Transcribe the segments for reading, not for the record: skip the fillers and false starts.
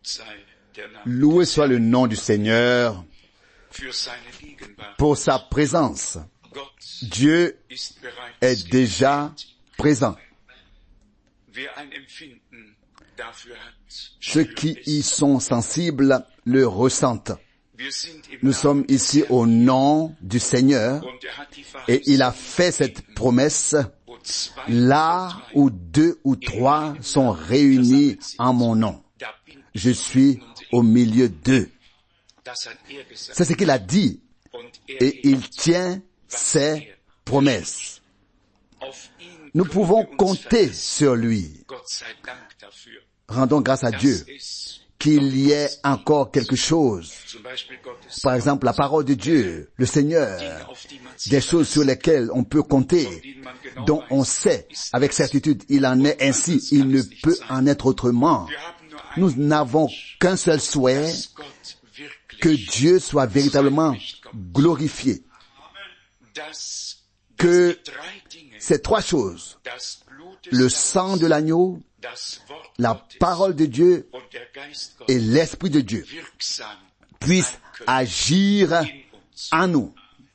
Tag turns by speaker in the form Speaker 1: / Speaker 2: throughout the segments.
Speaker 1: Loué soit le nom du Seigneur pour sa présence. Dieu est déjà présent. Ceux qui y sont sensibles le ressentent. Nous sommes ici au nom du Seigneur et il a fait cette promesse. Là où 2 ou 3 sont réunis en mon nom, je suis au milieu d'eux. C'est ce qu'il a dit et il tient ses promesses. Nous pouvons compter sur lui. Rendons grâce à Dieu qu'il y ait encore quelque chose. Par exemple, la parole de Dieu, le Seigneur, des choses sur lesquelles on peut compter, dont on sait avec certitude il en est ainsi, il ne peut en être autrement. Nous n'avons qu'un seul souhait, que Dieu soit véritablement glorifié. Que ces 3 choses, le sang de l'agneau, la parole de Dieu et l'Esprit de Dieu, puissent agir en nous.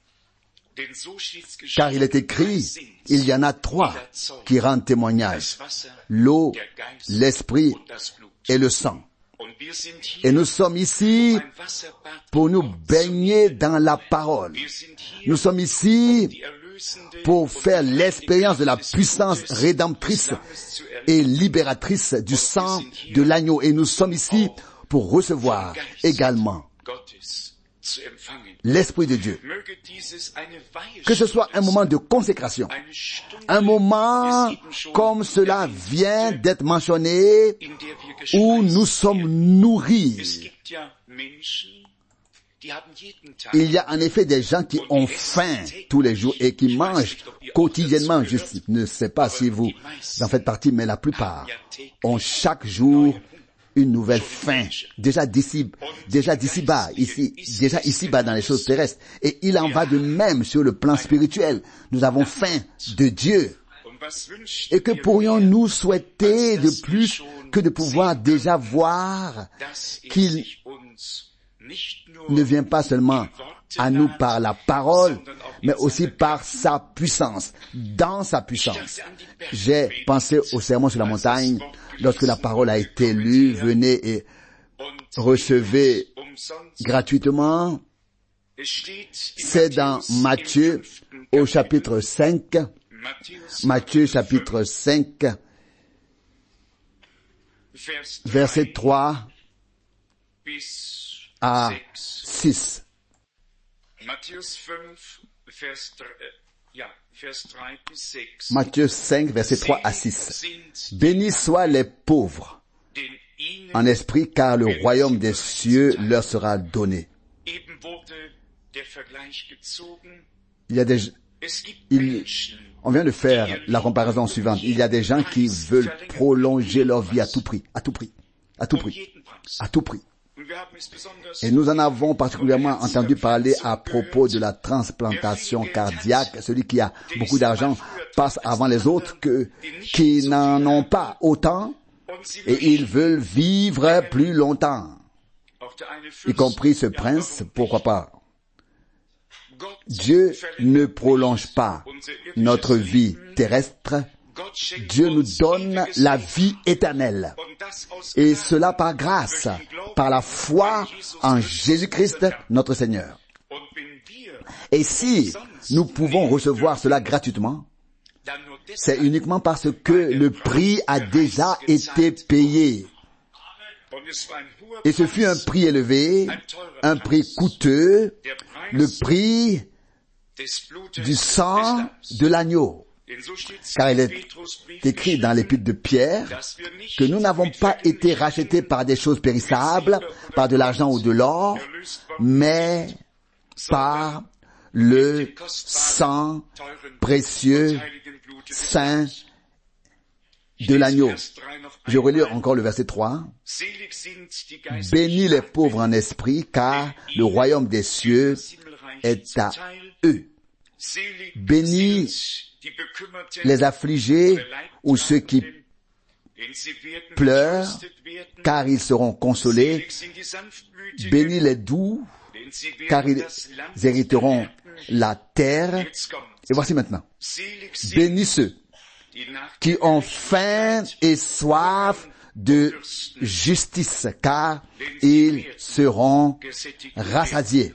Speaker 1: Car il est écrit, il y en a 3 qui rendent témoignage: l'eau, l'Esprit et le sang. Et nous sommes ici pour nous baigner dans la parole. Nous sommes ici pour faire l'expérience de la puissance rédemptrice et libératrice du sang de l'agneau. Et nous sommes ici pour recevoir également l'Esprit de Dieu. Que ce soit un moment de consécration, un moment comme cela vient d'être mentionné, où nous sommes nourris. Il y a en effet des gens qui ont faim tous les jours et qui mangent quotidiennement. Je ne sais pas si vous en faites partie, mais la plupart ont chaque jour une nouvelle faim, déjà d'ici-bas, ici-bas dans les choses terrestres. Et il en va de même sur le plan spirituel. Nous avons faim de Dieu. Et que pourrions-nous souhaiter de plus que de pouvoir déjà voir qu'il ne vient pas seulement à nous par la parole, mais aussi par sa puissance, dans sa puissance. J'ai pensé au sermon sur la montagne, lorsque la parole a été lue, venez et recevez gratuitement. C'est dans Matthieu, au chapitre 5, Matthieu chapitre 5, verset 3 à 6. Matthieu 5, verset 3 à 6. Bénis soient les pauvres en esprit, car le royaume des cieux leur sera donné. On vient de faire la comparaison suivante. Il y a des gens qui veulent prolonger leur vie à tout prix, à tout prix, à tout prix, à tout prix. Et nous en avons particulièrement entendu parler à propos de la transplantation cardiaque. Celui qui a beaucoup d'argent passe avant les autres qui n'en ont pas autant et ils veulent vivre plus longtemps. Y compris ce prince, pourquoi pas? Dieu ne prolonge pas notre vie terrestre. Dieu nous donne la vie éternelle. Et cela par grâce, par la foi en Jésus-Christ, notre Seigneur. Et si nous pouvons recevoir cela gratuitement, c'est uniquement parce que le prix a déjà été payé. Et ce fut un prix élevé, un prix coûteux, le prix du sang de l'agneau. Car il est écrit dans l'épître de Pierre que nous n'avons pas été rachetés par des choses périssables, par de l'argent ou de l'or, mais par le sang précieux, saint de l'agneau. Je relis encore le verset 3. Bénis les pauvres en esprit, car le royaume des cieux est à eux. Bénis les affligés ou ceux qui pleurent, car ils seront consolés. Bénis les doux, car ils hériteront la terre. Et voici maintenant. Bénis ceux qui ont faim et soif de justice, car ils seront rassasiés.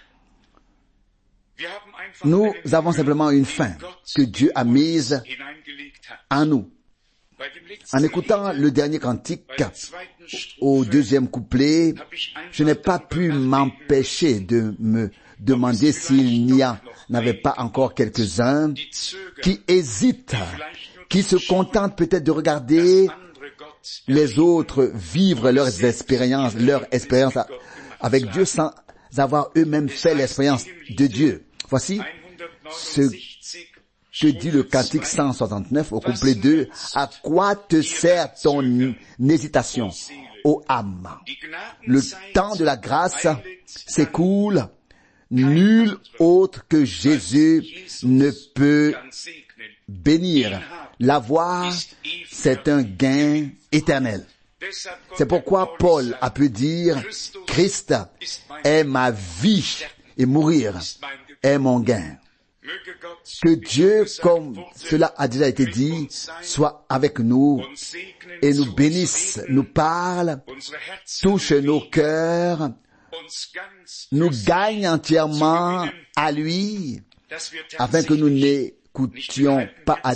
Speaker 1: Nous avons simplement une faim que Dieu a mise en nous. En écoutant le dernier cantique au deuxième couplet, je n'ai pas pu m'empêcher de me demander s'il n'y en avait pas encore quelques-uns qui hésitent, qui se contentent peut-être de regarder les autres vivre leurs expériences avec Dieu sans avoir eux-mêmes fait l'expérience de Dieu. Voici ce que dit le cantique 169 au couplet 2. À quoi te sert ton hésitation, ô âme? Le temps de la grâce s'écoule. Nul autre que Jésus ne peut bénir. L'avoir, c'est un gain éternel. C'est pourquoi Paul a pu dire, Christ est ma vie et mourir est mon gain. Que Dieu, comme cela a déjà été dit, soit avec nous et nous bénisse, nous parle, touche nos cœurs, nous gagne entièrement à lui, afin que nous n'écoutions pas à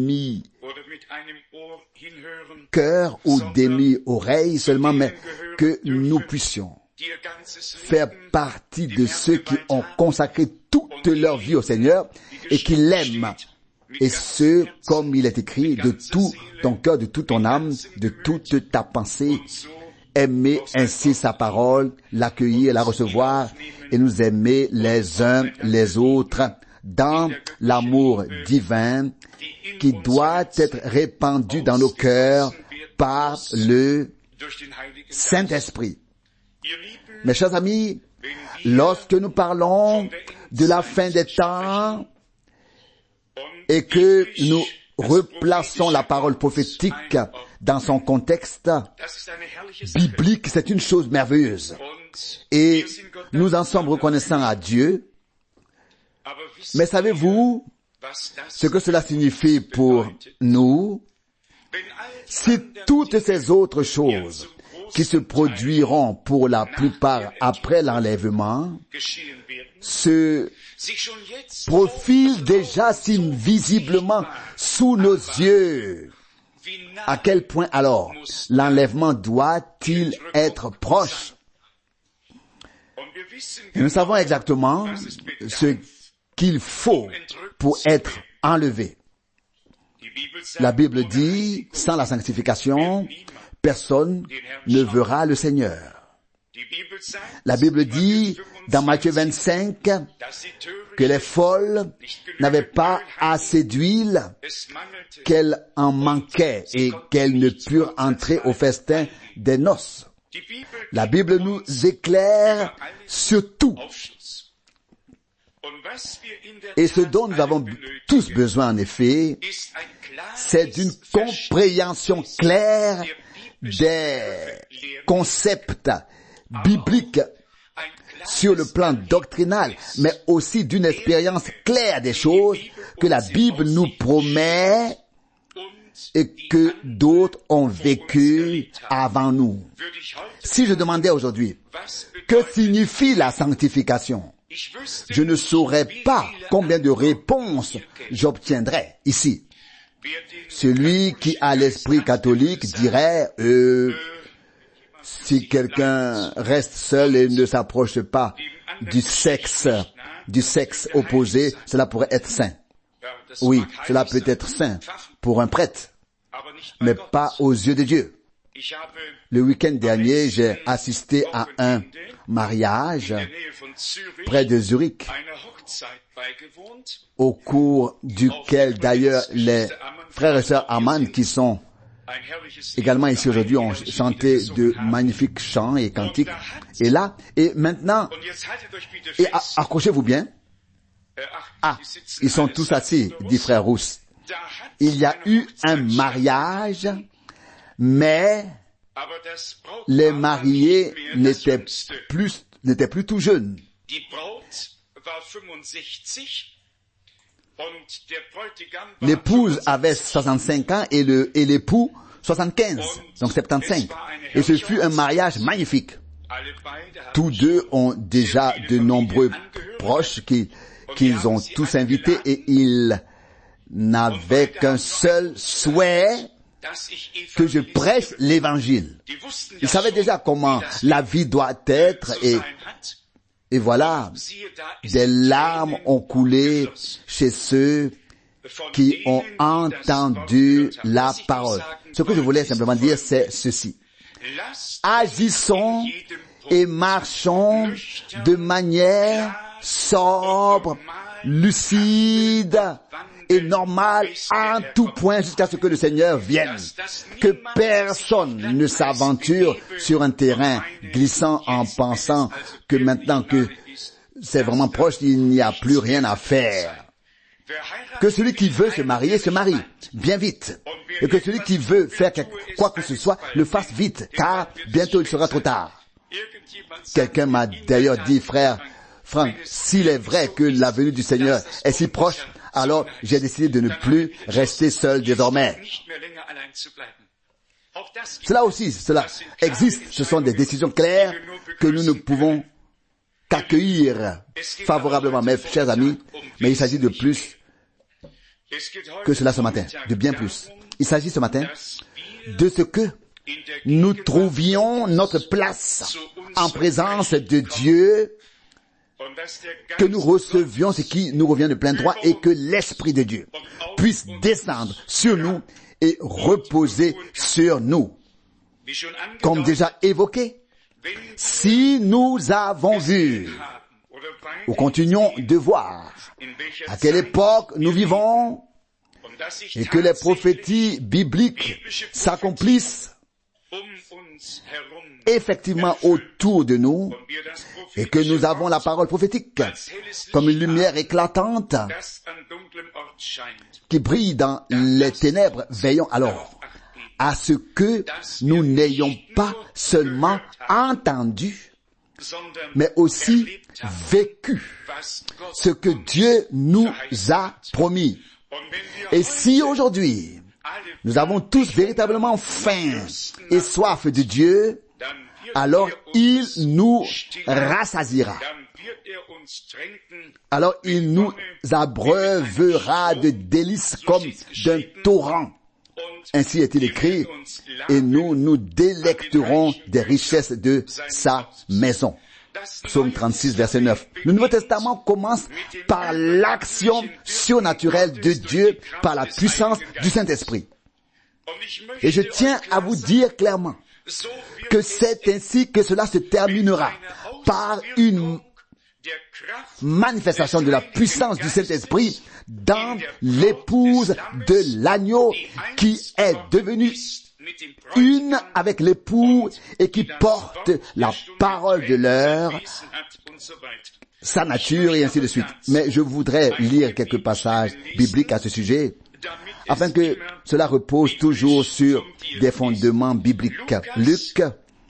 Speaker 1: demi-cœur ou demi-oreille seulement, mais que nous puissions faire partie de ceux qui ont consacré toute leur vie au Seigneur et qui l'aiment. Et ce, comme il est écrit, de tout ton cœur, de toute ton âme, de toute ta pensée, aimer ainsi sa parole, l'accueillir, la recevoir et nous aimer les uns les autres dans l'amour divin qui doit être répandu dans nos cœurs par le Saint-Esprit. Mes chers amis, lorsque nous parlons de la fin des temps et que nous replaçons la parole prophétique dans son contexte biblique, c'est une chose merveilleuse. Et nous en sommes reconnaissants à Dieu. Mais savez-vous ce que cela signifie pour nous? Si toutes ces autres choses qui se produiront pour la plupart après l'enlèvement se profilent déjà si visiblement sous nos yeux, à quel point alors l'enlèvement doit-il être proche? Et nous savons exactement ce qu'il faut pour être enlevé. La Bible dit, sans la sanctification, personne ne verra le Seigneur. La Bible dit, dans Matthieu 25, que les folles n'avaient pas assez d'huile, qu'elles en manquaient et qu'elles ne purent entrer au festin des noces. La Bible nous éclaire sur tout. Et ce dont nous avons tous besoin, en effet, c'est d'une compréhension claire des concepts bibliques sur le plan doctrinal, mais aussi d'une expérience claire des choses que la Bible nous promet et que d'autres ont vécu avant nous. Si je demandais aujourd'hui, que signifie la sanctification? Je ne saurais pas combien de réponses j'obtiendrais ici. Celui qui a l'esprit catholique dirait, si quelqu'un reste seul et ne s'approche pas du sexe opposé, cela pourrait être saint. Oui, cela peut être saint pour un prêtre, mais pas aux yeux de Dieu. Le week-end dernier, j'ai assisté à un mariage près de Zurich, au cours duquel d'ailleurs les frères et sœurs Aman, qui sont également ici aujourd'hui, ont chanté de magnifiques chants et cantiques. Et là, et maintenant, et accrochez-vous bien. Ah, ils sont tous assis, dit frère Rousse. Il y a eu un mariage Mais les mariés n'étaient plus tout jeunes. L'épouse avait 65 ans et l'époux 75, donc 75. Et ce fut un mariage magnifique. Tous deux ont déjà de nombreux proches qu'ils ont tous invités et ils n'avaient qu'un seul souhait, que je prêche l'évangile. Ils savaient déjà comment la vie doit être et voilà, des larmes ont coulé chez ceux qui ont entendu la parole. Ce que je voulais simplement dire, c'est ceci. Agissons et marchons de manière sobre, lucide et normale en tout point jusqu'à ce que le Seigneur vienne. Que personne ne s'aventure sur un terrain glissant en pensant que maintenant que c'est vraiment proche, il n'y a plus rien à faire. Que celui qui veut se marier, se marie bien vite. Et que celui qui veut faire quoi que ce soit, le fasse vite, car bientôt il sera trop tard. Quelqu'un m'a d'ailleurs dit, frère Franck, s'il est vrai que la venue du Seigneur est si proche, alors j'ai décidé de ne plus rester seul désormais. Cela aussi, cela existe. Ce sont des décisions claires que nous ne pouvons qu'accueillir favorablement, mes chers amis, mais il s'agit de plus que cela ce matin, de bien plus. Il s'agit ce matin de ce que nous trouvions notre place en présence de Dieu, que nous recevions ce qui nous revient de plein droit et que l'Esprit de Dieu puisse descendre sur nous et reposer sur nous. Comme déjà évoqué, si nous avons vu ou continuons de voir à quelle époque nous vivons et que les prophéties bibliques s'accomplissent effectivement autour de nous et que nous avons la parole prophétique comme une lumière éclatante qui brille dans les ténèbres, veillons alors à ce que nous n'ayons pas seulement entendu, mais aussi vécu ce que Dieu nous a promis. Et si aujourd'hui, nous avons tous véritablement faim et soif de Dieu, alors il nous rassasiera. Alors il nous abreuvera de délices comme d'un torrent. Ainsi est-il écrit, et nous nous délecterons des richesses de sa maison. Psaume 36, verset 9. Le Nouveau Testament commence par l'action surnaturelle de Dieu, par la puissance du Saint-Esprit. Et je tiens à vous dire clairement que c'est ainsi que cela se terminera, par une manifestation de la puissance du Saint-Esprit dans l'épouse de l'agneau qui est devenue une avec l'époux et qui porte la parole de l'heure, sa nature et ainsi de suite. Mais je voudrais lire quelques passages bibliques à ce sujet afin que cela repose toujours sur des fondements bibliques. Luc,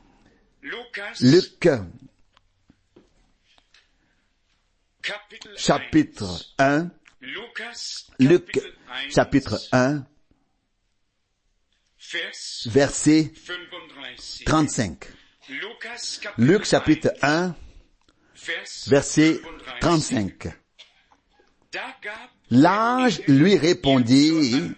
Speaker 1: chapitre 1, Luc, chapitre 1, verset 35. Luc, chapitre 1, verset 35. L'ange lui répondit,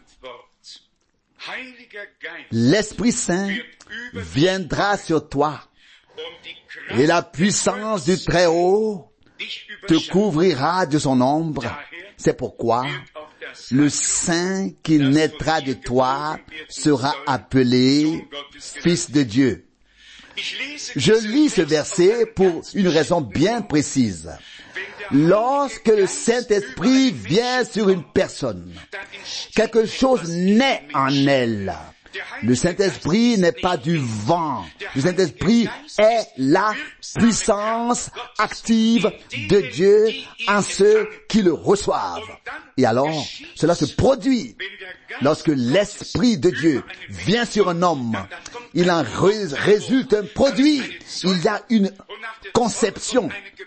Speaker 1: l'Esprit Saint viendra sur toi, et la puissance du Très-Haut te couvrira de son ombre. C'est pourquoi le Saint qui naîtra de toi sera appelé Fils de Dieu. Je lis ce verset pour une raison bien précise. Lorsque le Saint-Esprit vient sur une personne, quelque chose naît en elle. Le Saint-Esprit n'est pas du vent. Le Saint-Esprit est la puissance active de Dieu en ceux qui le reçoivent. Et alors, cela se produit lorsque l'Esprit de Dieu vient sur un homme. Il en résulte un produit. Il y a une conception,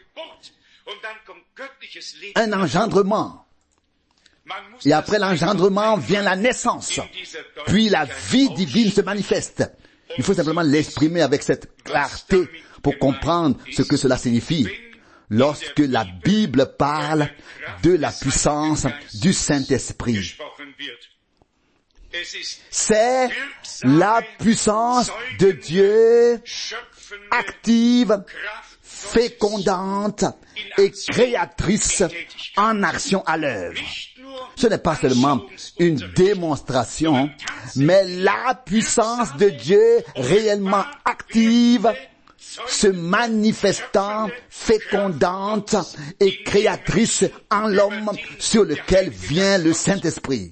Speaker 1: un engendrement. Et après l'engendrement vient la naissance. Puis la vie divine se manifeste. Il faut simplement l'exprimer avec cette clarté pour comprendre ce que cela signifie. Lorsque la Bible parle de la puissance du Saint-Esprit, c'est la puissance de Dieu active, fécondante et créatrice en action à l'œuvre. Ce n'est pas seulement une démonstration, mais la puissance de Dieu réellement active, se manifestant, fécondante et créatrice en l'homme sur lequel vient le Saint-Esprit.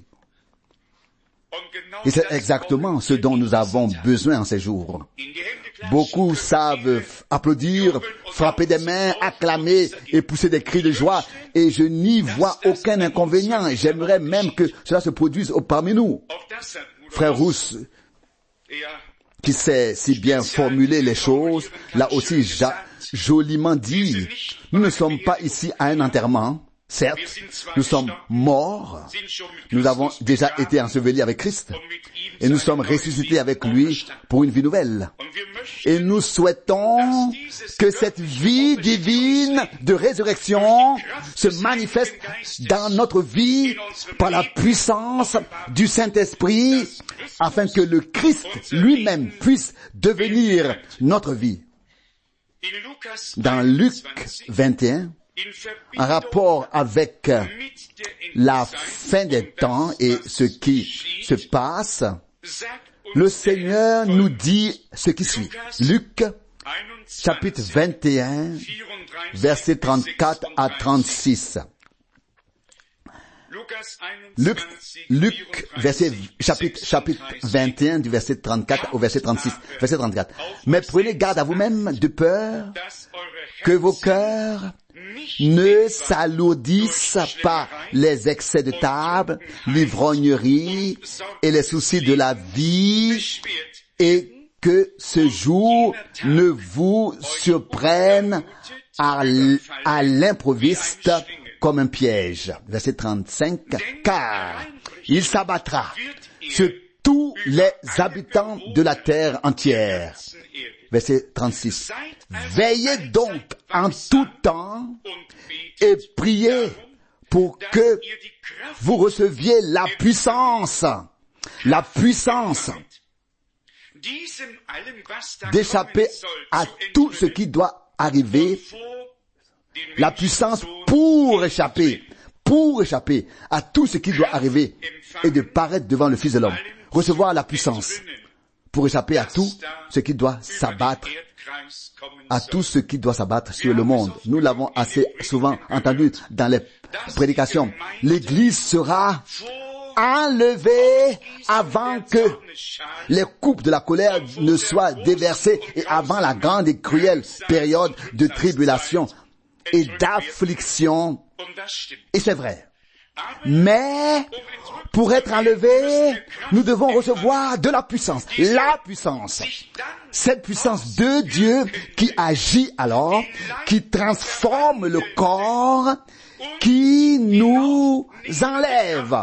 Speaker 1: Et c'est exactement ce dont nous avons besoin en ces jours. Beaucoup savent applaudir, frapper des mains, acclamer et pousser des cris de joie, et je n'y vois aucun inconvénient. J'aimerais même que cela se produise parmi nous. Frère Rousse, qui sait si bien formuler les choses, l'a aussi joliment dit. Nous ne sommes pas ici à un enterrement. Certes, nous sommes morts, nous avons déjà été ensevelis avec Christ, et nous sommes ressuscités avec lui pour une vie nouvelle. Et nous souhaitons que cette vie divine de résurrection se manifeste dans notre vie par la puissance du Saint-Esprit, afin que le Christ lui-même puisse devenir notre vie. Dans Luc 21, en rapport avec la fin des temps et ce qui se passe, le Seigneur nous dit ce qui suit. Luc, chapitre 21, versets 34 à 36. Luc, chapitre 21, du verset 34 au verset 36. Verset 34. Mais prenez garde à vous-même de peur que vos cœurs ne s'alourdissent par les excès de table, l'ivrognerie et les soucis de la vie, et que ce jour ne vous surprenne à l'improviste comme un piège. Verset 35. Car il s'abattra sur tous les habitants de la terre entière. Verset 36. Veillez donc en tout temps et priez pour que vous receviez la puissance d'échapper à tout ce qui doit arriver, la puissance pour échapper à tout ce qui doit arriver et de paraître devant le Fils de l'homme. Recevoir la puissance pour échapper à tout ce qui doit s'abattre, sur le monde. Nous l'avons assez souvent entendu dans les prédications. L'Église sera enlevée avant que les coupes de la colère ne soient déversées et avant la grande et cruelle période de tribulation et d'affliction. Et c'est vrai. Mais, pour être enlevés, nous devons recevoir de la puissance. La puissance. Cette puissance de Dieu qui agit alors, qui transforme le corps, qui nous enlève.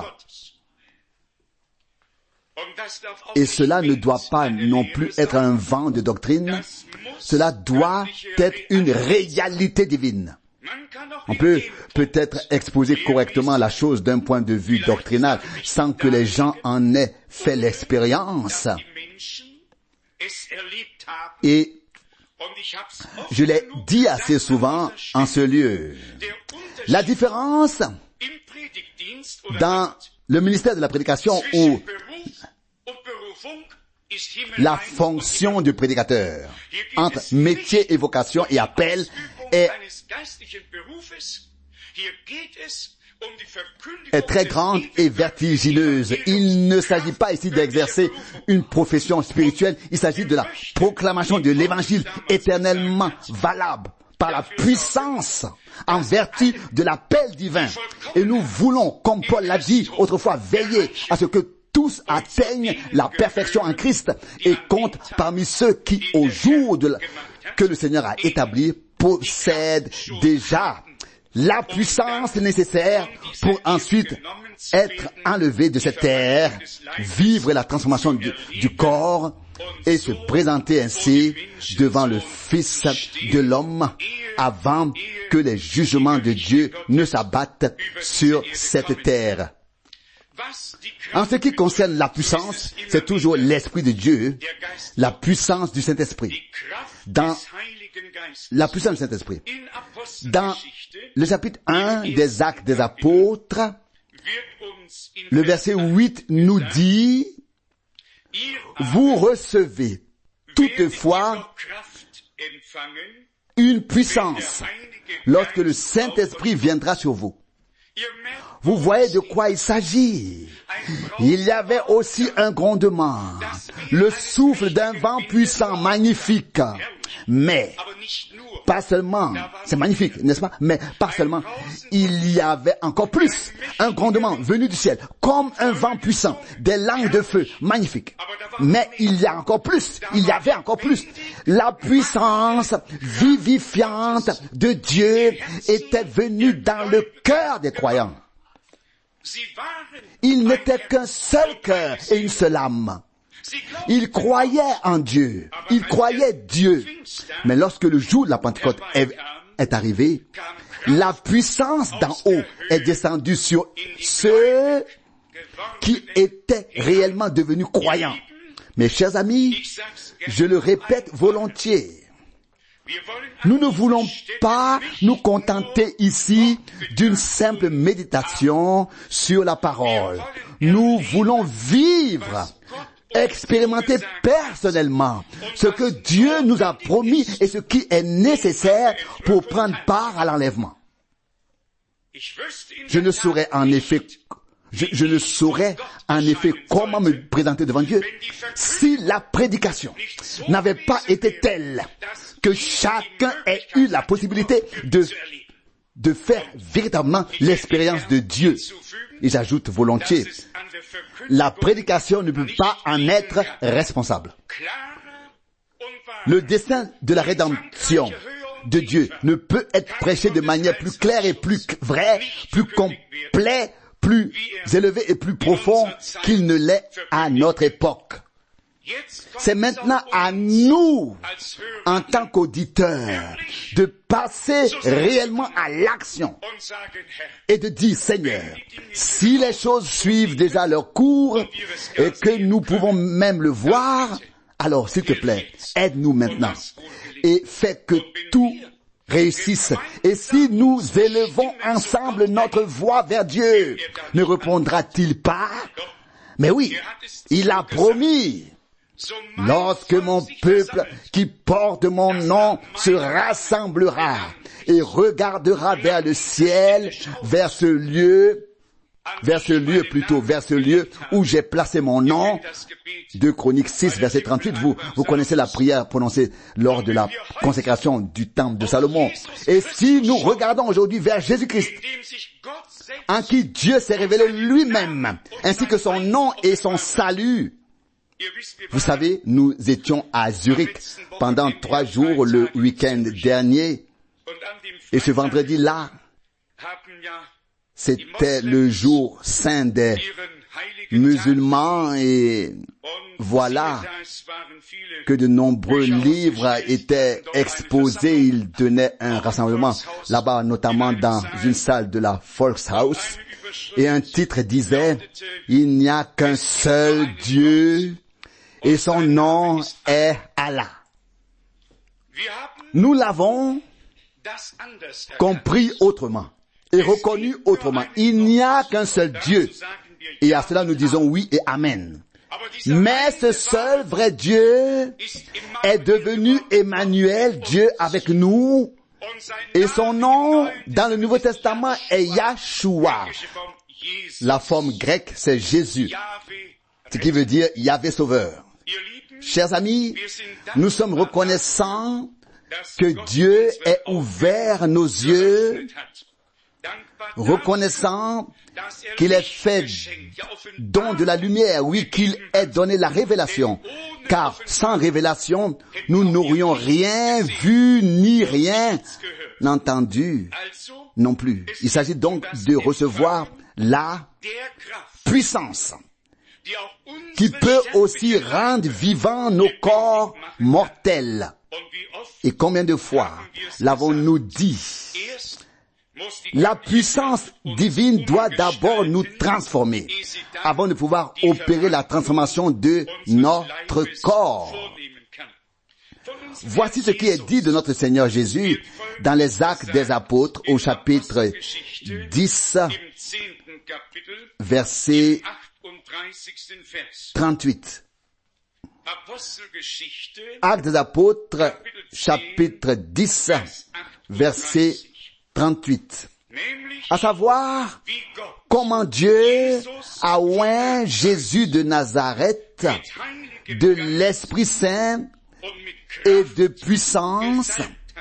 Speaker 1: Et cela ne doit pas non plus être un vent de doctrine. Cela doit être une réalité divine. On peut peut-être exposer correctement la chose d'un point de vue doctrinal sans que les gens en aient fait l'expérience. Et je l'ai dit assez souvent en ce lieu. La différence dans le ministère de la prédication ou la fonction du prédicateur entre métier et vocation et appel est est très grande et vertigineuse. Il ne s'agit pas ici d'exercer une profession spirituelle, il s'agit de la proclamation de l'évangile éternellement valable par la puissance en vertu de l'appel divin. Et nous voulons, comme Paul l'a dit autrefois, veiller à ce que tous atteignent la perfection en Christ et comptent parmi ceux qui, au jour que le Seigneur a établi, possèdent déjà la puissance nécessaire pour ensuite être enlevés de cette terre, vivre la transformation du corps et se présenter ainsi devant le Fils de l'homme avant que les jugements de Dieu ne s'abattent sur cette terre. En ce qui concerne la puissance, c'est toujours l'Esprit de Dieu, la puissance du Saint-Esprit. Dans la puissance du Saint-Esprit. Dans le chapitre 1 des Actes des Apôtres, le verset 8 nous dit, vous recevez toutefois une puissance lorsque le Saint-Esprit viendra sur vous. Vous voyez de quoi il s'agit. Il y avait aussi un grondement, le souffle d'un vent puissant, magnifique. Mais, pas seulement, c'est magnifique, n'est-ce pas? Mais pas seulement, il y avait encore plus, un grondement venu du ciel, comme un vent puissant, des langues de feu, magnifiques. Mais il y a encore plus, il y avait encore plus. La puissance vivifiante de Dieu était venue dans le cœur des croyants. Il n'était qu'un seul cœur et une seule âme. Ils croyaient en Dieu. Ils croyaient Dieu. Mais lorsque le jour de la Pentecôte est arrivé, la puissance d'en haut est descendue sur ceux qui étaient réellement devenus croyants. Mes chers amis, je le répète volontiers, nous ne voulons pas nous contenter ici d'une simple méditation sur la parole. Nous voulons vivre, expérimenter personnellement ce que Dieu nous a promis et ce qui est nécessaire pour prendre part à l'enlèvement. Je ne saurais en effet comment me présenter devant Dieu si la prédication n'avait pas été telle que chacun ait eu la possibilité de faire véritablement l'expérience de Dieu. Et j'ajoute volontiers, la prédication ne peut pas en être responsable. Le dessein de la rédemption de Dieu ne peut être prêché de manière plus claire et plus vraie, plus complète, plus élevé et plus profond qu'il ne l'est à notre époque. C'est maintenant à nous, en tant qu'auditeurs, de passer réellement à l'action et de dire, Seigneur, si les choses suivent déjà leur cours et que nous pouvons même le voir, alors s'il te plaît, aide-nous maintenant et fais que tout réussisse. Et si nous élevons ensemble notre voix vers Dieu, ne répondra-t-il pas? Mais oui, il a promis. Lorsque mon peuple qui porte mon nom se rassemblera et regardera vers le ciel, vers ce lieu où j'ai placé mon nom, 2 Chroniques 6, verset 38, vous connaissez la prière prononcée lors de la consécration du temple de Salomon. Et si nous regardons aujourd'hui vers Jésus-Christ, en qui Dieu s'est révélé lui-même, ainsi que son nom et son salut, vous savez, nous étions à Zurich pendant 3 jours le week-end dernier, et ce vendredi-là, c'était le jour saint des musulmans, et voilà que de nombreux livres étaient exposés. Ils tenaient un rassemblement là-bas, notamment dans une salle de la Volkshaus, et un titre disait « Il n'y a qu'un seul Dieu, et son nom est Allah ». Nous l'avons compris autrement et reconnu autrement. Il n'y a qu'un seul Dieu. Et à cela nous disons oui et amen. Mais ce seul vrai Dieu est devenu Emmanuel, Dieu avec nous, Et son nom dans le Nouveau Testament est Yahshua. La forme grecque, c'est Jésus, ce qui veut dire Yahvé Sauveur. Chers amis, nous sommes reconnaissants que Dieu ait ouvert nos yeux, reconnaissant qu'il ait fait don de la lumière, oui, qu'il ait donné la révélation, car sans révélation, nous n'aurions rien vu ni rien entendu non plus. Il s'agit donc de recevoir la puissance qui peut aussi rendre vivants nos corps mortels. Et combien de fois l'avons-nous dit? La puissance divine doit d'abord nous transformer avant de pouvoir opérer la transformation de notre corps. Voici ce qui est dit de notre Seigneur Jésus dans les Actes des Apôtres au chapitre 10, verset 38. Actes des Apôtres, chapitre 10, verset 38. À savoir, comment Dieu a oint Jésus de Nazareth de l'Esprit Saint et de puissance,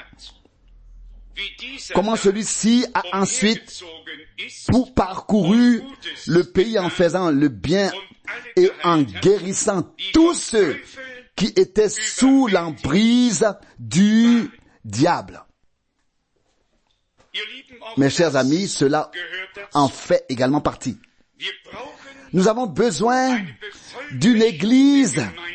Speaker 1: comment celui-ci a ensuite parcouru le pays en faisant le bien et en guérissant tous ceux qui étaient sous l'emprise du diable. Mes chers amis, cela en fait également partie. Nous avons besoin d'une église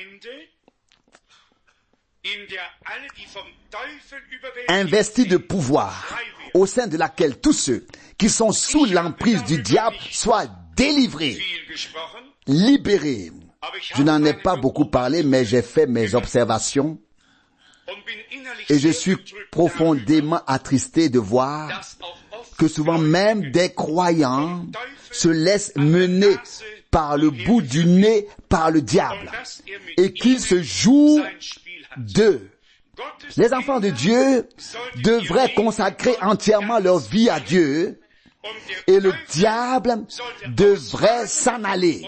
Speaker 1: investie de pouvoir, au sein de laquelle tous ceux qui sont sous l'emprise du diable soient délivrés, libérés. Je n'en ai pas beaucoup parlé, mais j'ai fait mes observations et je suis profondément attristé de voir que souvent même des croyants se laissent mener par le bout du nez par le diable et qu'ils se jouent d'eux. Les enfants de Dieu devraient consacrer entièrement leur vie à Dieu et le diable devrait s'en aller,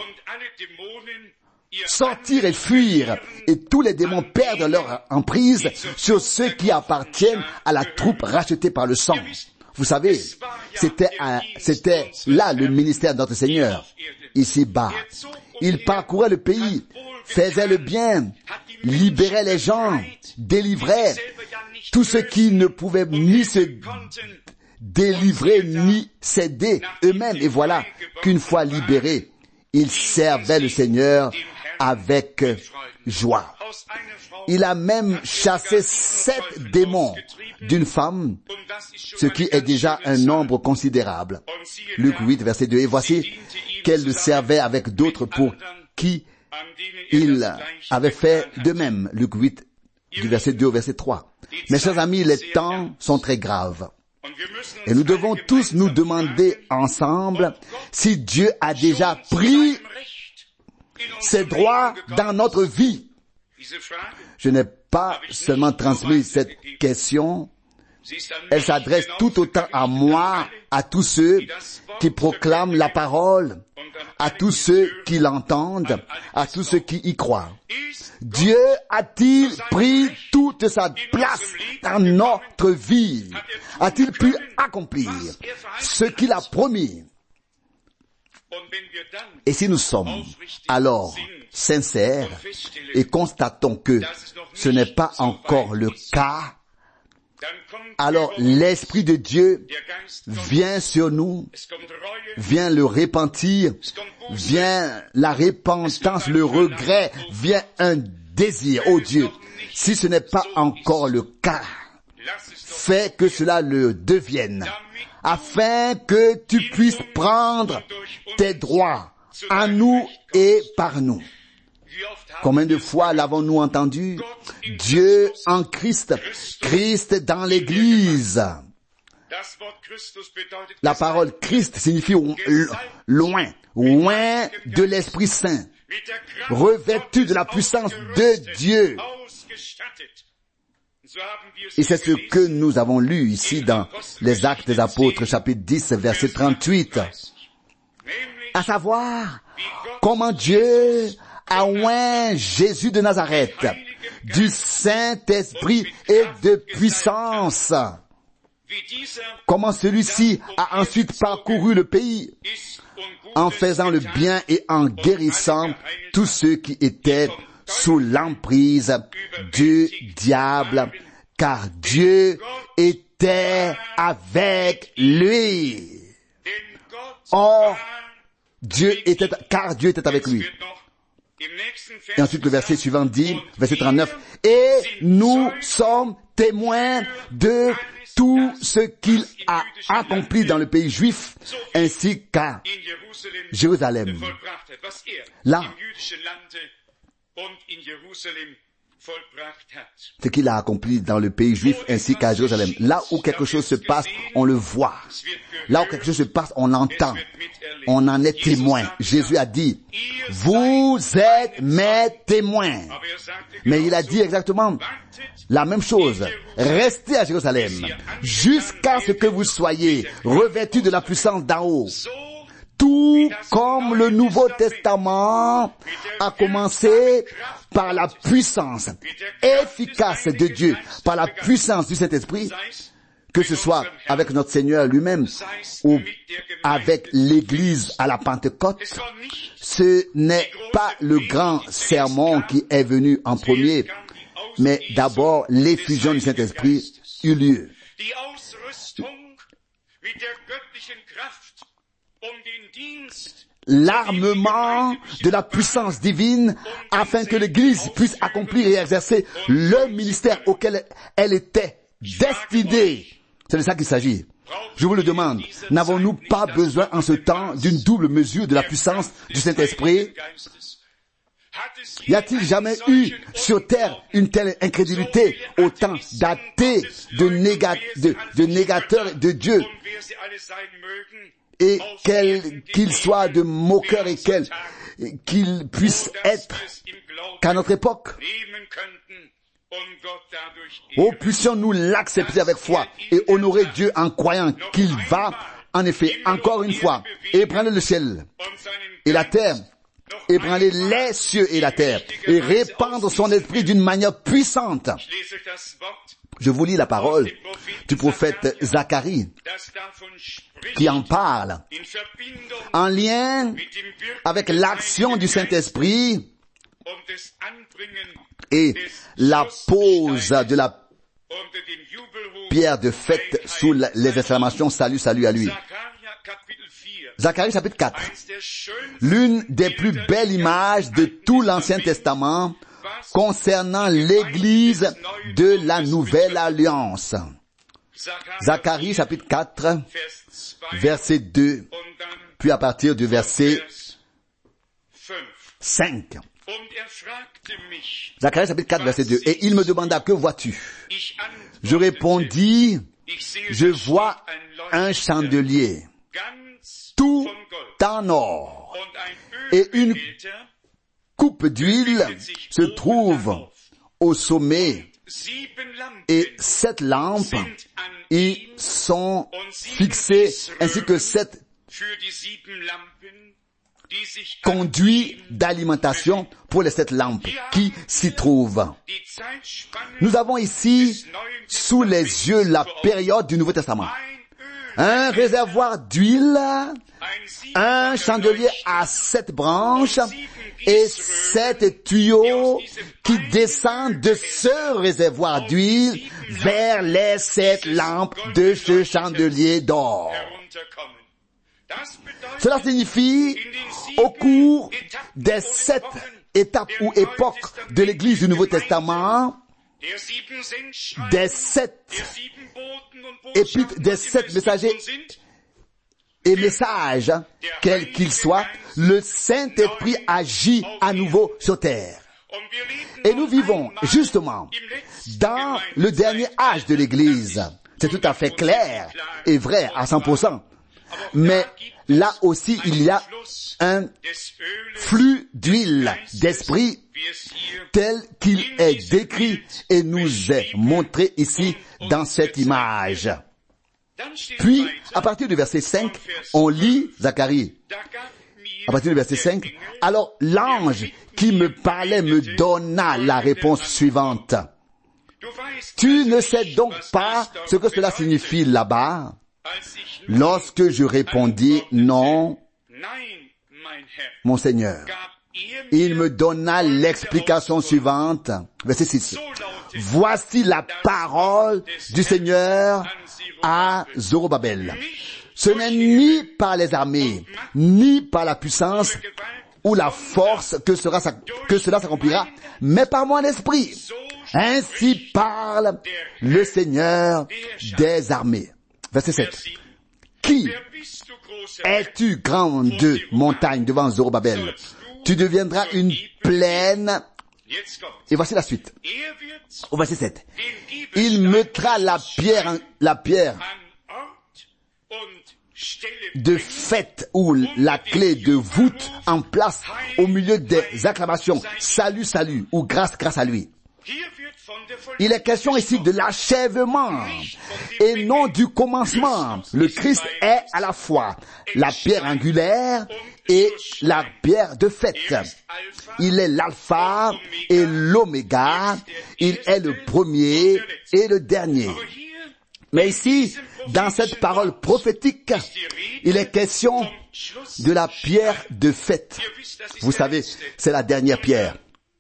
Speaker 1: sortir et fuir, et tous les démons perdent leur emprise sur ceux qui appartiennent à la troupe rachetée par le sang. Vous savez, c'était là le ministère de notre Seigneur, ici-bas. Il parcourait le pays, faisait le bien, libérait les gens, délivrait tous ceux qui ne pouvaient ni se délivrer ni s'aider eux-mêmes. Et voilà qu'une fois libérés, ils servaient le Seigneur avec joie. Il a même chassé 7 démons d'une femme, ce qui est déjà un nombre considérable. Luc 8, verset 2. Et voici qu'elle le servait avec d'autres pour qui il avait fait de même. Luc 8, du verset 2 au verset 3. Mes chers amis, les temps sont très graves. Et nous devons tous nous demander ensemble si Dieu a déjà pris ses droits dans notre vie. Je n'ai pas seulement transmis cette question, elle s'adresse tout autant à moi, à tous ceux qui proclament la parole, à tous ceux qui l'entendent, à tous ceux qui y croient. Dieu a-t-il pris toute sa place dans notre vie? A-t-il pu accomplir ce qu'il a promis? Et si nous sommes alors sincères et constatons que ce n'est pas encore le cas, alors l'Esprit de Dieu vient sur nous, vient le repentir, vient la repentance, le regret, vient un désir. Oh Dieu, si ce n'est pas encore le cas, fais que cela le devienne, afin que tu puisses prendre tes droits en nous et par nous. Combien de fois l'avons-nous entendu? Dieu en Christ, Christ dans l'Église. La parole Christ signifie loin, loin de l'Esprit Saint, revêtu de la puissance de Dieu. Et c'est ce que nous avons lu ici dans les Actes des Apôtres, chapitre 10, verset 38. À savoir, comment Dieu a oint Jésus de Nazareth du Saint-Esprit et de puissance. Comment celui-ci a ensuite parcouru le pays en faisant le bien et en guérissant tous ceux qui étaient sous l'emprise du diable, car Dieu était avec lui. Or, car Dieu était avec lui. Et ensuite le verset suivant dit, verset 39, et nous sommes témoins de tout ce qu'il a accompli dans le pays juif, ainsi qu'à Jérusalem. Là, ce qu'il a accompli dans le pays juif ainsi qu'à Jérusalem. Là où quelque chose se passe, on le voit. Là où quelque chose se passe, on l'entend. On en est témoin. Jésus a dit, vous êtes mes témoins. Mais il a dit exactement la même chose. Restez à Jérusalem jusqu'à ce que vous soyez revêtus de la puissance d'en haut. Tout comme le Nouveau Testament a commencé par la puissance efficace de Dieu, par la puissance du Saint-Esprit, que ce soit avec notre Seigneur lui-même ou avec l'Église à la Pentecôte. Ce n'est pas le grand sermon qui est venu en premier, mais d'abord l'effusion du Saint-Esprit eut lieu. L'armement de la puissance divine afin que l'Église puisse accomplir et exercer le ministère auquel elle était destinée. C'est de ça qu'il s'agit. Je vous le demande, n'avons-nous pas besoin en ce temps d'une double mesure de la puissance du Saint-Esprit? Y a-t-il jamais eu sur terre une telle incrédulité, autant d'athées, de négateurs de Dieu, et qu'ils soient de moqueurs et qu'ils puissent être qu'à notre époque? Oh, puissions-nous l'accepter avec foi et honorer Dieu en croyant qu'il va, en effet, encore une fois, ébranler le ciel et la terre, ébranler les cieux et la terre, et répandre son esprit d'une manière puissante. Je vous lis la parole du prophète Zacharie, qui en parle, en lien avec l'action du Saint-Esprit et la pose de la pierre de fête sous les exclamations « Salut, salut à lui ». Zacharie chapitre 4. L'une des plus belles images de tout l'Ancien Testament concernant l'Église de la Nouvelle Alliance. Zacharie chapitre 4, verset 2, puis à partir du verset 5. Zacharie chapitre 4, verset 2. Et il me demanda, que vois-tu? Je répondis, je vois un chandelier, tout en or, et une coupe d'huile se trouve au sommet, et 7 lampes y sont fixées, ainsi que 7 conduits d'alimentation pour les 7 lampes qui s'y trouvent. Nous avons ici sous les yeux la période du Nouveau Testament. Un réservoir d'huile, un chandelier à 7 branches et 7 tuyaux qui descendent de ce réservoir d'huile vers les 7 lampes de ce chandelier d'or. Cela signifie, au cours des 7 étapes ou époques de l'Église du Nouveau Testament, des 7 épîtres, des 7 messagers et messages, quels qu'ils soient, le Saint-Esprit agit à nouveau sur terre. Et nous vivons justement dans le dernier âge de l'Église. C'est tout à fait clair et vrai à 100%. Mais là aussi, il y a un flux d'huile, d'esprit, tel qu'il est décrit et nous est montré ici dans cette image. Puis, à partir du verset 5, on lit Zacharie. À partir du verset 5, alors l'ange qui me parlait me donna la réponse suivante. Tu ne sais donc pas ce que cela signifie là-bas? Lorsque je répondis non, mon Seigneur, il me donna l'explication suivante. Verset 6. Voici la parole du Seigneur à Zorobabel. Ce n'est ni par les armées, ni par la puissance ou la force que cela s'accomplira, mais par mon esprit. Ainsi parle le Seigneur des armées. Verset 7. Qui es-tu, grande montagne devant Zorobabel? Tu deviendras une plaine. Et voici la suite. Au verset 7. Il mettra la pierre de fête ou la clé de voûte en place au milieu des acclamations. Salut, salut, ou grâce, grâce à lui. Il est question ici de l'achèvement et non du commencement. Le Christ est à la fois la pierre angulaire et la pierre de fête. Il est l'alpha et l'oméga. Il est le premier et le dernier. Mais ici, dans cette parole prophétique, il est question de la pierre de fête. Vous savez, c'est la dernière pierre.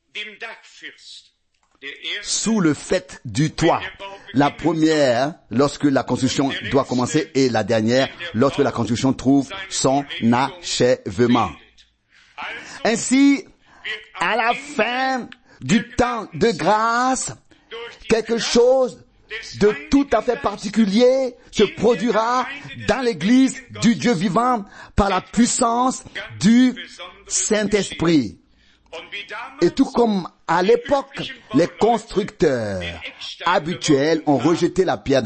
Speaker 1: Sous le faîte du toit. La première, lorsque la construction doit commencer, et la dernière, lorsque la construction trouve son achèvement. Ainsi, à la fin du temps de grâce, quelque chose de tout à fait particulier se produira dans l'Église du Dieu vivant par la puissance du Saint-Esprit. Et tout comme à l'époque, les constructeurs habituels ont rejeté la pierre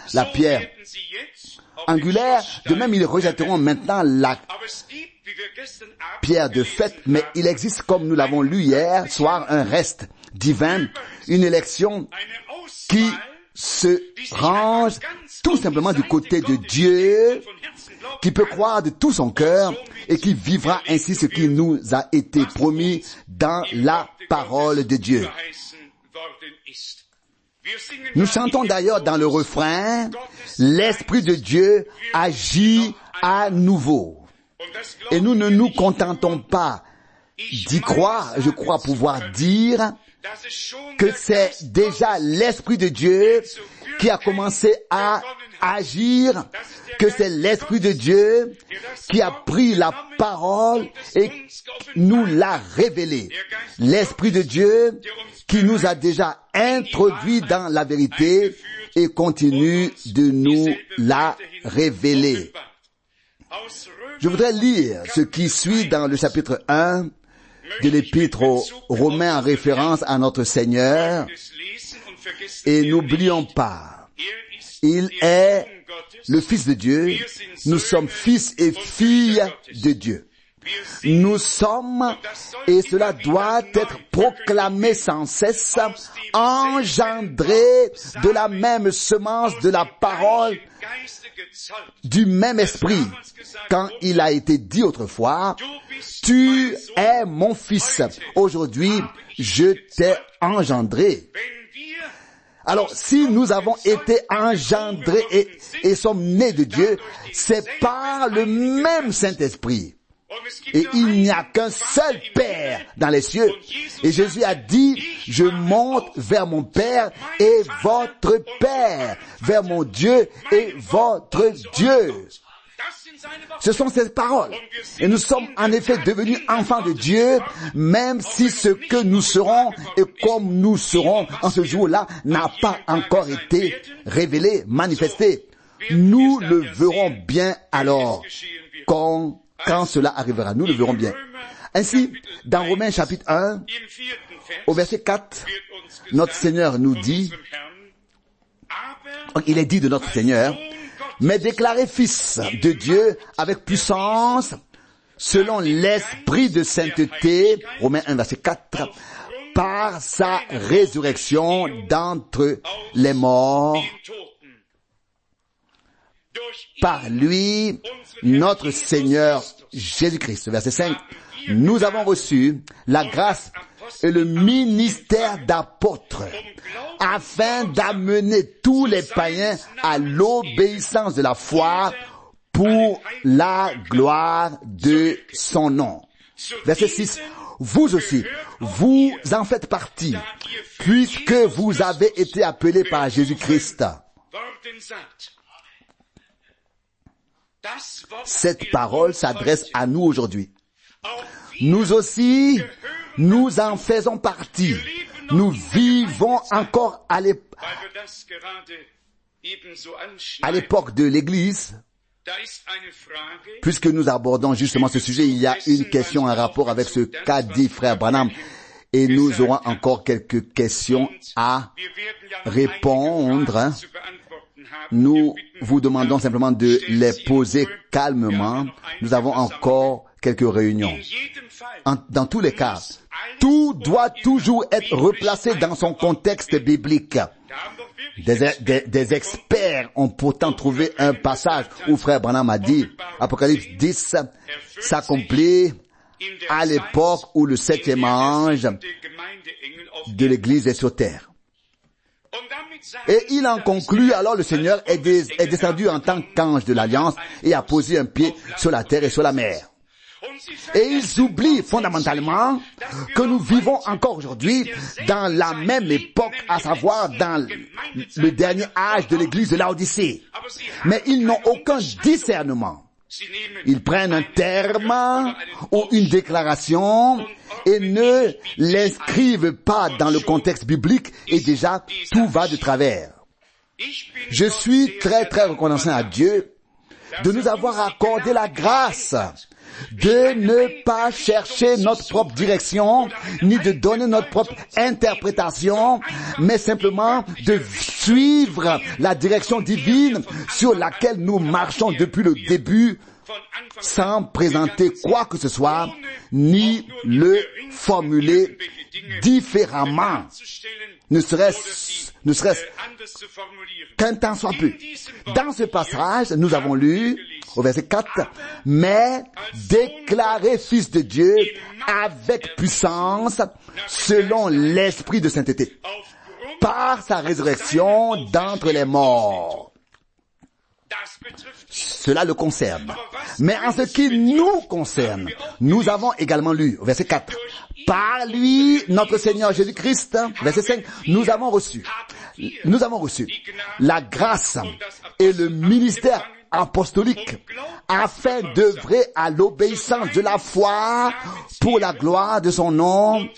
Speaker 1: angulaire, de même ils rejetteront maintenant la pierre de fête, mais il existe, comme nous l'avons lu hier soir, un reste divin, une élection qui se range tout simplement du côté de Dieu, qui peut croire de tout son cœur et qui vivra ainsi ce qui nous a été promis dans la parole de Dieu. Nous chantons d'ailleurs dans le refrain, l'Esprit de Dieu agit à nouveau. Et nous ne nous contentons pas d'y croire, je crois pouvoir dire que c'est déjà l'Esprit de Dieu qui a commencé à agir, que c'est l'Esprit de Dieu qui a pris la parole et nous l'a révélée. L'Esprit de Dieu qui nous a déjà introduit dans la vérité et continue de nous la révéler. Je voudrais lire ce qui suit dans le chapitre 1 de l'épître aux Romains en référence à notre Seigneur. Et n'oublions pas, il est le Fils de Dieu. Nous sommes fils et filles de Dieu. Nous sommes, et cela doit être proclamé sans cesse, engendrés de la même semence de la parole, du même esprit. Quand il a été dit autrefois, tu es mon fils, aujourd'hui je t'ai engendré. Alors, si nous avons été engendrés et sommes nés de Dieu, c'est par le même Saint-Esprit. Et il n'y a qu'un seul Père dans les cieux. Et Jésus a dit, je monte vers mon Père et votre Père, vers mon Dieu et votre Dieu. Ce sont ces paroles. Et nous sommes en effet devenus enfants de Dieu, même si ce que nous serons et comme nous serons en ce jour-là n'a pas encore été révélé, manifesté. Nous le verrons bien alors, quand cela arrivera. Nous le verrons bien. Ainsi, dans Romains chapitre 1, au verset 4, notre Seigneur nous dit, il est dit de notre Seigneur, mais déclaré fils de Dieu avec puissance, selon l'esprit de sainteté, Romains 1, verset 4, par sa résurrection d'entre les morts, par lui, notre Seigneur Jésus-Christ. Verset 5, nous avons reçu la grâce et le ministère d'apôtre afin d'amener tous les païens à l'obéissance de la foi pour la gloire de son nom. Verset 6, vous aussi, vous en faites partie, puisque vous avez été appelés par Jésus-Christ. Cette parole s'adresse à nous aujourd'hui. Nous aussi, nous en faisons partie. Nous vivons encore à l'époque de l'Église. Puisque nous abordons justement ce sujet, il y a une question en rapport avec ce qu'a dit frère Branham. Et nous aurons encore quelques questions à répondre. Nous vous demandons simplement de les poser calmement. Nous avons encore quelques réunions. Dans tous les cas, tout doit toujours être replacé dans son contexte biblique. Des experts ont pourtant trouvé un passage où frère Branham a dit, Apocalypse 10 s'accomplit à l'époque où le septième ange de l'Église est sur terre. Et il en conclut, alors le Seigneur est descendu en tant qu'ange de l'Alliance et a posé un pied sur la terre et sur la mer. Et ils oublient fondamentalement que nous vivons encore aujourd'hui dans la même époque, à savoir dans le dernier âge de l'église de Laodicée. Mais ils n'ont aucun discernement. Ils prennent un terme ou une déclaration et ne l'inscrivent pas dans le contexte biblique et déjà tout va de travers. Je suis très reconnaissant à Dieu de nous avoir accordé la grâce de ne pas chercher notre propre direction, ni de donner notre propre interprétation, mais simplement de suivre la direction divine sur laquelle nous marchons depuis le début, sans présenter quoi que ce soit, ni le formuler différemment, ne serait-ce qu'un temps soit peu. Dans ce passage, nous avons lu au verset 4, mais déclaré fils de Dieu avec puissance selon l'esprit de sainteté, par sa résurrection d'entre les morts. Cela le concerne. Mais en ce qui nous concerne, nous avons également lu au verset 4, par lui, notre Seigneur Jésus-Christ, verset 5, nous avons reçu la grâce et le ministère apostolique afin d'œuvrer à l'obéissance de la foi pour la gloire de son nom,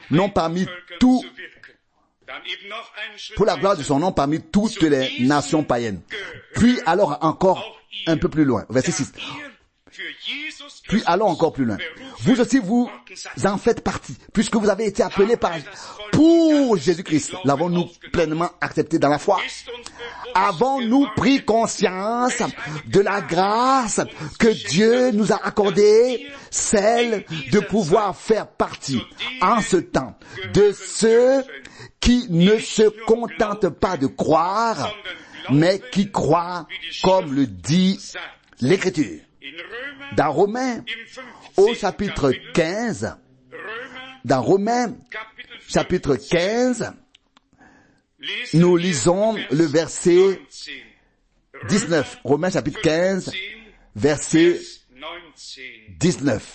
Speaker 1: pour la gloire de son nom parmi toutes les nations païennes. Puis alors encore un peu plus loin, verset 6. Puis allons encore plus loin. Vous aussi, vous en faites partie, puisque vous avez été appelés pour Jésus-Christ. L'avons-nous pleinement accepté dans la foi? Avons-nous pris conscience de la grâce que Dieu nous a accordée, celle de pouvoir faire partie, en ce temps, de ceux qui ne se contentent pas de croire, mais qui croient comme le dit l'Écriture. Dans Romains, au chapitre 15, dans Romains, chapitre 15, nous lisons le verset 19. Romains, chapitre 15, verset 19.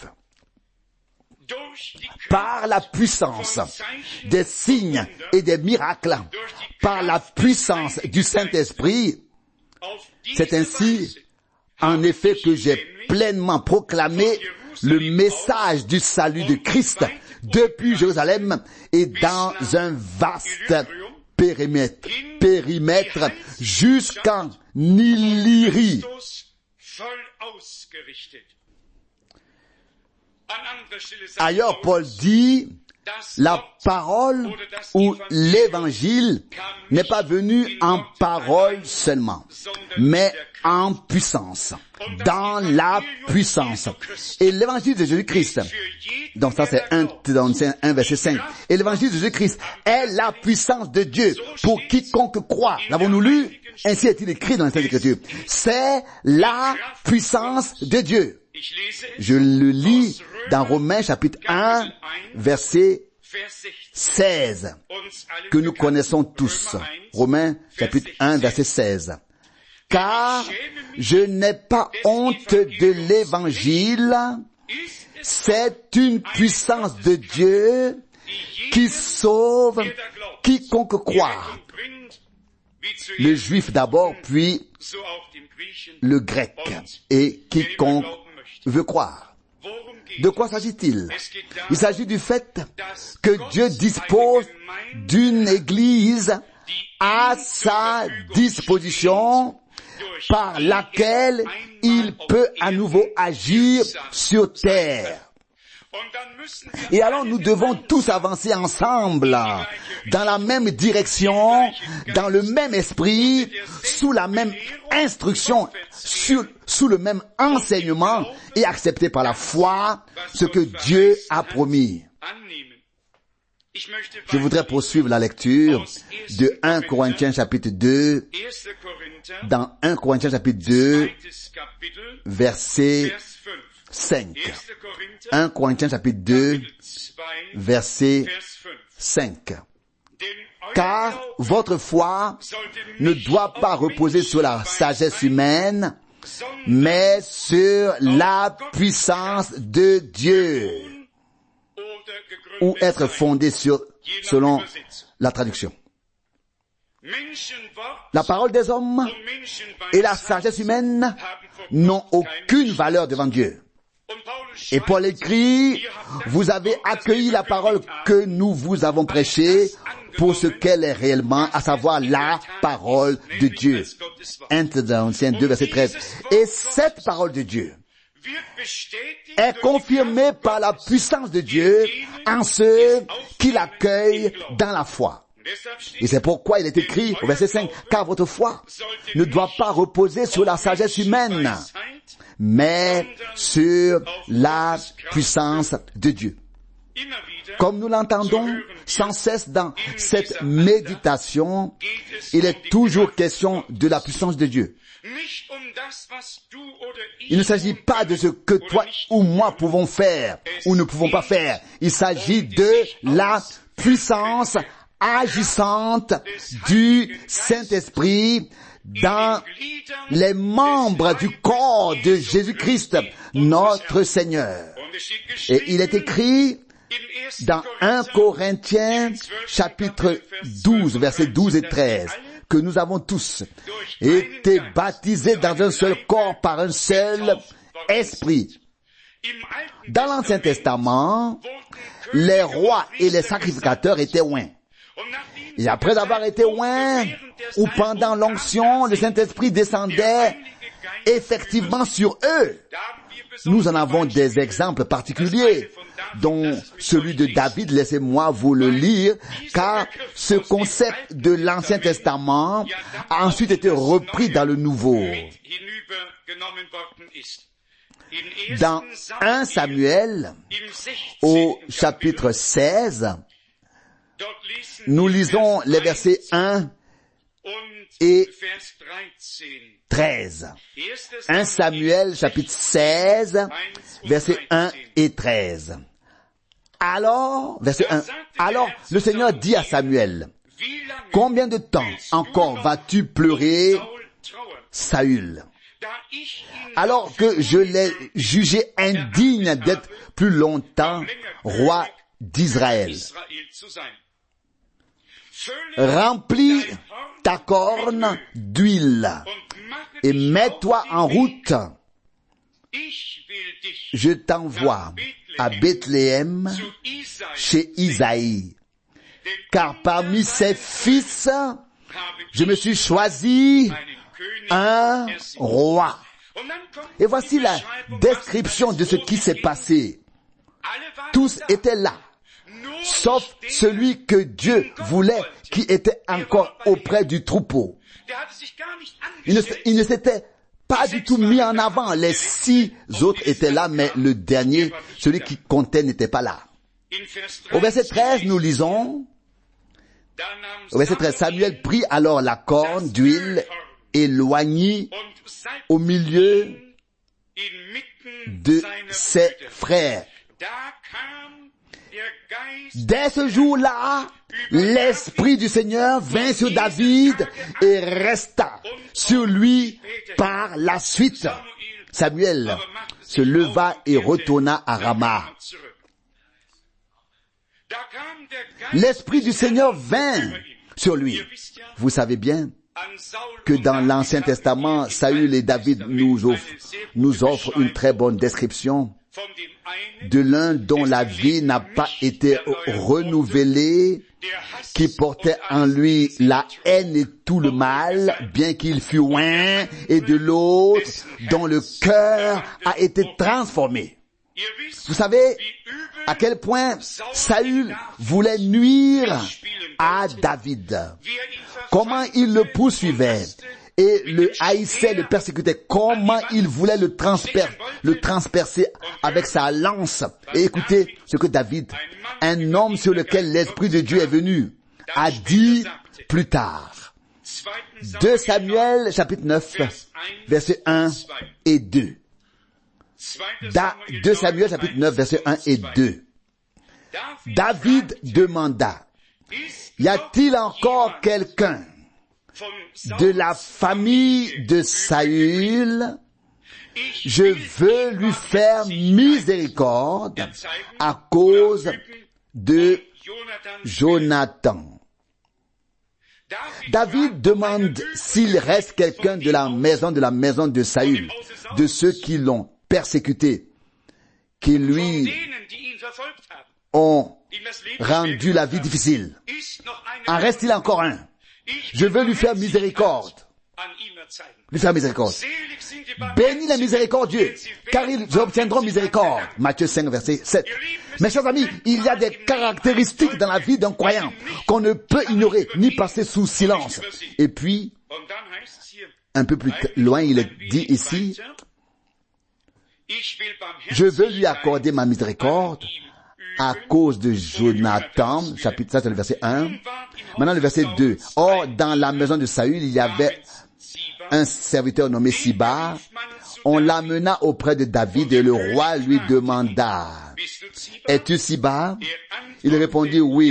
Speaker 1: Par la puissance des signes et des miracles, par la puissance du Saint-Esprit, c'est ainsi, en effet, que j'ai pleinement proclamé le message du salut de Christ depuis Jérusalem et dans un vaste périmètre jusqu'en Illyrie. Ailleurs, Paul dit la parole ou l'évangile n'est pas venu en parole seulement, mais en puissance, dans la puissance. Et l'évangile de Jésus-Christ, donc ça c'est 1 verset 5, et l'évangile de Jésus-Christ est la puissance de Dieu pour quiconque croit. L'avons-nous lu? Ainsi est-il écrit dans les Saintes Écritures. C'est la puissance de Dieu. Je le lis dans Romains chapitre 1, verset 16, que nous connaissons tous. Romains chapitre 1, verset 16. Car je n'ai pas honte de l'évangile, c'est une puissance de Dieu qui sauve quiconque croit. Le juif d'abord, puis le grec, et quiconque veut croire. De quoi s'agit-il? Il s'agit du fait que Dieu dispose d'une église à sa disposition par laquelle il peut à nouveau agir sur terre. Et alors nous devons tous avancer ensemble, dans la même direction, dans le même esprit, sous la même instruction, sous le même enseignement et accepter par la foi ce que Dieu a promis. Je voudrais poursuivre la lecture de 1 Corinthiens chapitre 2, dans 1 Corinthiens chapitre 2, verset 5. 1 Corinthiens chapitre 2, verset 5. Car votre foi ne doit pas reposer sur la sagesse humaine, mais sur la puissance de Dieu, ou être fondée selon la traduction. La parole des hommes et la sagesse humaine n'ont aucune valeur devant Dieu. Et Paul écrit, vous avez accueilli la parole que nous vous avons prêchée pour ce qu'elle est réellement, à savoir la parole de Dieu. 1 Thessaloniciens 2, verset 13. Et cette parole de Dieu est confirmée par la puissance de Dieu en ceux qui l'accueillent dans la foi. Et c'est pourquoi il est écrit au verset 5, car votre foi ne doit pas reposer sur la sagesse humaine, mais sur la puissance de Dieu. Comme nous l'entendons sans cesse dans cette méditation, il est toujours question de la puissance de Dieu. Il ne s'agit pas de ce que toi ou moi pouvons faire ou ne pouvons pas faire. Il s'agit de la puissance agissante du Saint-Esprit dans les membres du corps de Jésus-Christ, notre Seigneur. Et il est écrit dans 1 Corinthiens chapitre 12, versets 12 et 13, que nous avons tous été baptisés dans un seul corps par un seul esprit. Dans l'Ancien Testament, les rois et les sacrificateurs étaient oints. Et après avoir été oints, ou pendant l'onction, le Saint-Esprit descendait effectivement sur eux. Nous en avons des exemples particuliers, dont celui de David, laissez-moi vous le lire, car ce concept de l'Ancien Testament a ensuite été repris dans le Nouveau. Dans 1 Samuel, au chapitre 16, nous lisons les versets 1 et 13. 1 Samuel, chapitre 16, versets 1 et 13. Alors, verset 1, alors le Seigneur dit à Samuel, combien de temps encore vas-tu pleurer, Saül, alors que je l'ai jugé indigne d'être plus longtemps roi d'Israël? Remplis ta corne d'huile et mets-toi en route. Je t'envoie à Bethléem chez Isaïe, car parmi ses fils, je me suis choisi un roi. Et voici la description de ce qui s'est passé. Tous étaient là, sauf celui que Dieu voulait, qui était encore auprès du troupeau. Il ne s'était pas du tout mis en avant. Les 6 autres étaient là, mais le dernier, celui qui comptait, n'était pas là. Au verset 13, nous lisons, au verset 13, Samuel prit alors la corne d'huile et l'oignit au milieu de ses frères. Dès ce jour-là, l'Esprit du Seigneur vint sur David et resta sur lui par la suite. Samuel se leva et retourna à Rama. L'Esprit du Seigneur vint sur lui. Vous savez bien que dans l'Ancien Testament, Saül et David nous offrent une très bonne description de l'un dont la vie n'a pas été renouvelée, qui portait en lui la haine et tout le mal, bien qu'il fût loin, et de l'autre dont le cœur a été transformé. Vous savez à quel point Saül voulait nuire à David, comment il le poursuivait et le haïssait, le persécutait, comment il voulait le transpercer avec sa lance. Et écoutez ce que David, un homme sur lequel l'Esprit de Dieu est venu, a dit plus tard. 2 Samuel chapitre 9, versets 1 et 2. 2 Samuel chapitre 9, versets 1 et 2. David demanda, y a-t-il encore quelqu'un de la famille de Saül? Je veux lui faire miséricorde à cause de Jonathan. David demande s'il reste quelqu'un de la maison de Saül, de ceux qui l'ont persécuté, qui lui ont rendu la vie difficile. En reste-t-il encore un? Je veux lui faire miséricorde. Lui faire miséricorde. Bénis les miséricordieux, car ils obtiendront miséricorde. Matthieu 5, verset 7. Mes chers amis, il y a des caractéristiques dans la vie d'un croyant qu'on ne peut ignorer, ni passer sous silence. Et puis, un peu plus loin, il est dit ici, je veux lui accorder ma miséricorde à cause de Jonathan, chapitre 7, le verset 1. Maintenant, le verset 2. Or, dans la maison de Saül, il y avait un serviteur nommé Siba. On l'amena auprès de David et le roi lui demanda, es-tu Siba? Il répondit, oui,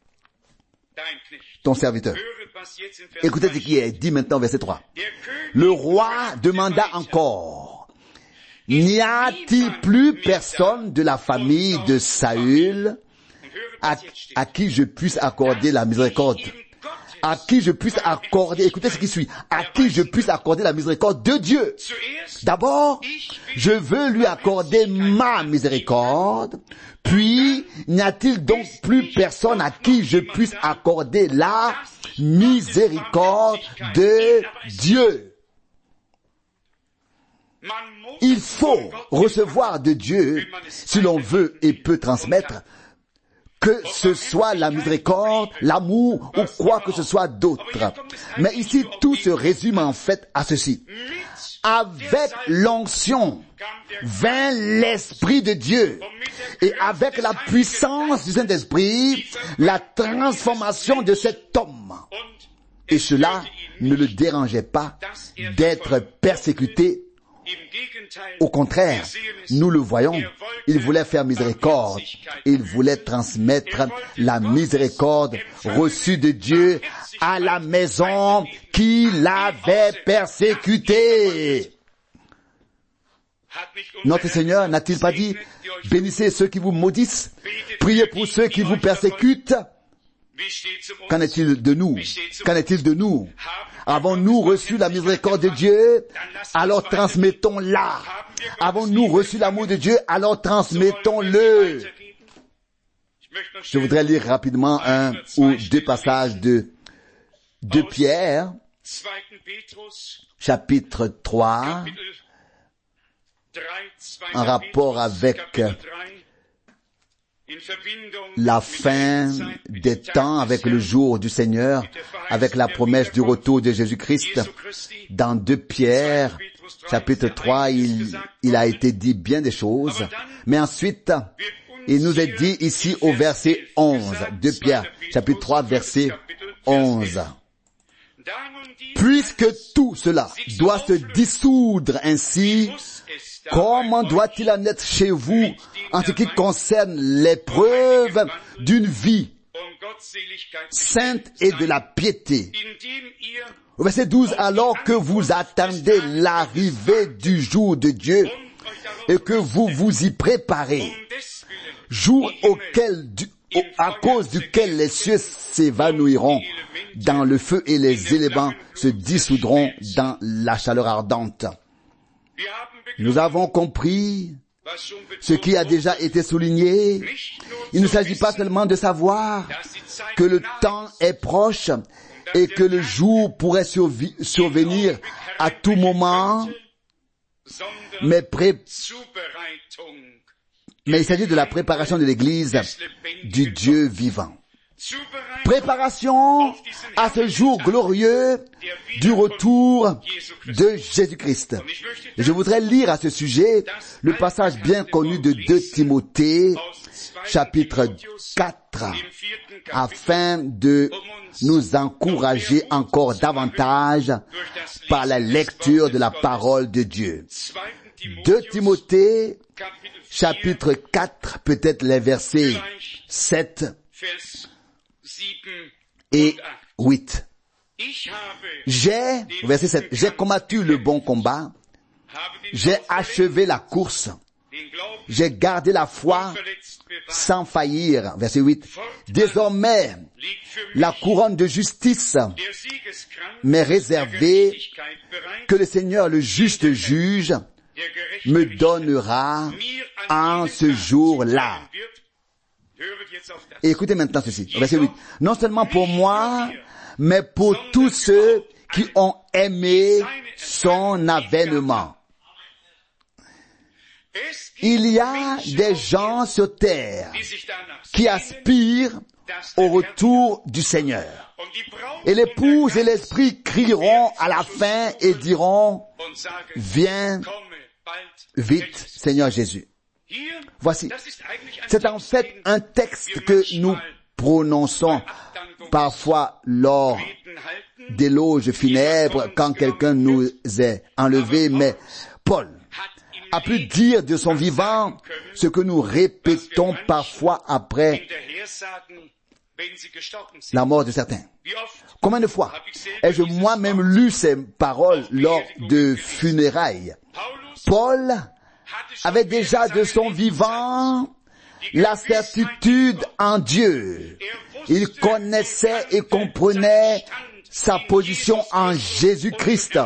Speaker 1: ton serviteur. Écoutez ce qui est dit maintenant, verset 3. Le roi demanda encore, n'y a-t-il plus personne de la famille de Saül à qui je puisse accorder la miséricorde? À qui je puisse accorder, écoutez ce qui suit, à qui je puisse accorder la miséricorde de Dieu. D'abord, je veux lui accorder ma miséricorde, puis n'y a-t-il donc plus personne à qui je puisse accorder la miséricorde de Dieu? Il faut recevoir de Dieu, si l'on veut et peut transmettre, que ce soit la miséricorde, l'amour ou quoi que ce soit d'autre. Mais ici, tout se résume en fait à ceci. Avec l'onction vint l'Esprit de Dieu. Et avec la puissance du Saint-Esprit, la transformation de cet homme. Et cela ne le dérangeait pas d'être persécuté. Au contraire, nous le voyons, il voulait faire miséricorde, il voulait transmettre la miséricorde reçue de Dieu à la maison qui l'avait persécuté. Notre Seigneur n'a-t-il pas dit, bénissez ceux qui vous maudissent, priez pour ceux qui vous persécutent? Qu'en est-il de nous? Qu'en est-il de nous? Avons-nous reçu la miséricorde de Dieu? Alors transmettons-la. Avons-nous reçu l'amour de Dieu? Alors transmettons-le. Je voudrais lire rapidement un ou deux passages de Pierre, chapitre 3, en rapport avec la fin des temps avec le jour du Seigneur, avec la promesse du retour de Jésus-Christ. Dans 2 Pierre, chapitre 3, il a été dit bien des choses, mais ensuite, il nous est dit ici au verset 11, 2 Pierre, chapitre 3, verset 11. Puisque tout cela doit se dissoudre ainsi, comment doit-il en être chez vous en ce qui concerne l'épreuve d'une vie sainte et de la piété? Au verset 12, alors que vous attendez l'arrivée du jour de Dieu et que vous vous y préparez, jour à cause duquel les cieux s'évanouiront dans le feu et les éléments se dissoudront dans la chaleur ardente. Nous avons compris ce qui a déjà été souligné. Il ne s'agit pas seulement de savoir que le temps est proche et que le jour pourrait survenir à tout moment, mais il s'agit de la préparation de l'Église du Dieu vivant. Préparation à ce jour glorieux du retour de Jésus-Christ. Je voudrais lire à ce sujet le passage bien connu de 2 Timothée, chapitre 4, afin de nous encourager encore davantage par la lecture de la parole de Dieu. 2 Timothée, chapitre 4, peut-être les versets 7 et 8. Verset 7, j'ai combattu le bon combat, j'ai achevé la course, j'ai gardé la foi sans faillir. Verset 8, désormais, la couronne de justice m'est réservée que le Seigneur, le juste juge, me donnera en ce jour-là. Et écoutez maintenant ceci, verset 8. Non seulement pour moi, mais pour tous ceux qui ont aimé son avènement. Il y a des gens sur terre qui aspirent au retour du Seigneur. Et l'épouse et l'esprit crieront à la fin et diront, viens vite, Seigneur Jésus. Voici, c'est en fait un texte que nous prononçons parfois lors d'éloges funèbres quand quelqu'un nous est enlevé, mais Paul a pu dire de son vivant ce que nous répétons parfois après la mort de certains. Combien de fois ai-je moi-même lu ces paroles lors de funérailles? Paul avait déjà de son vivant la certitude en Dieu. Il connaissait et comprenait sa position en Jésus-Christ.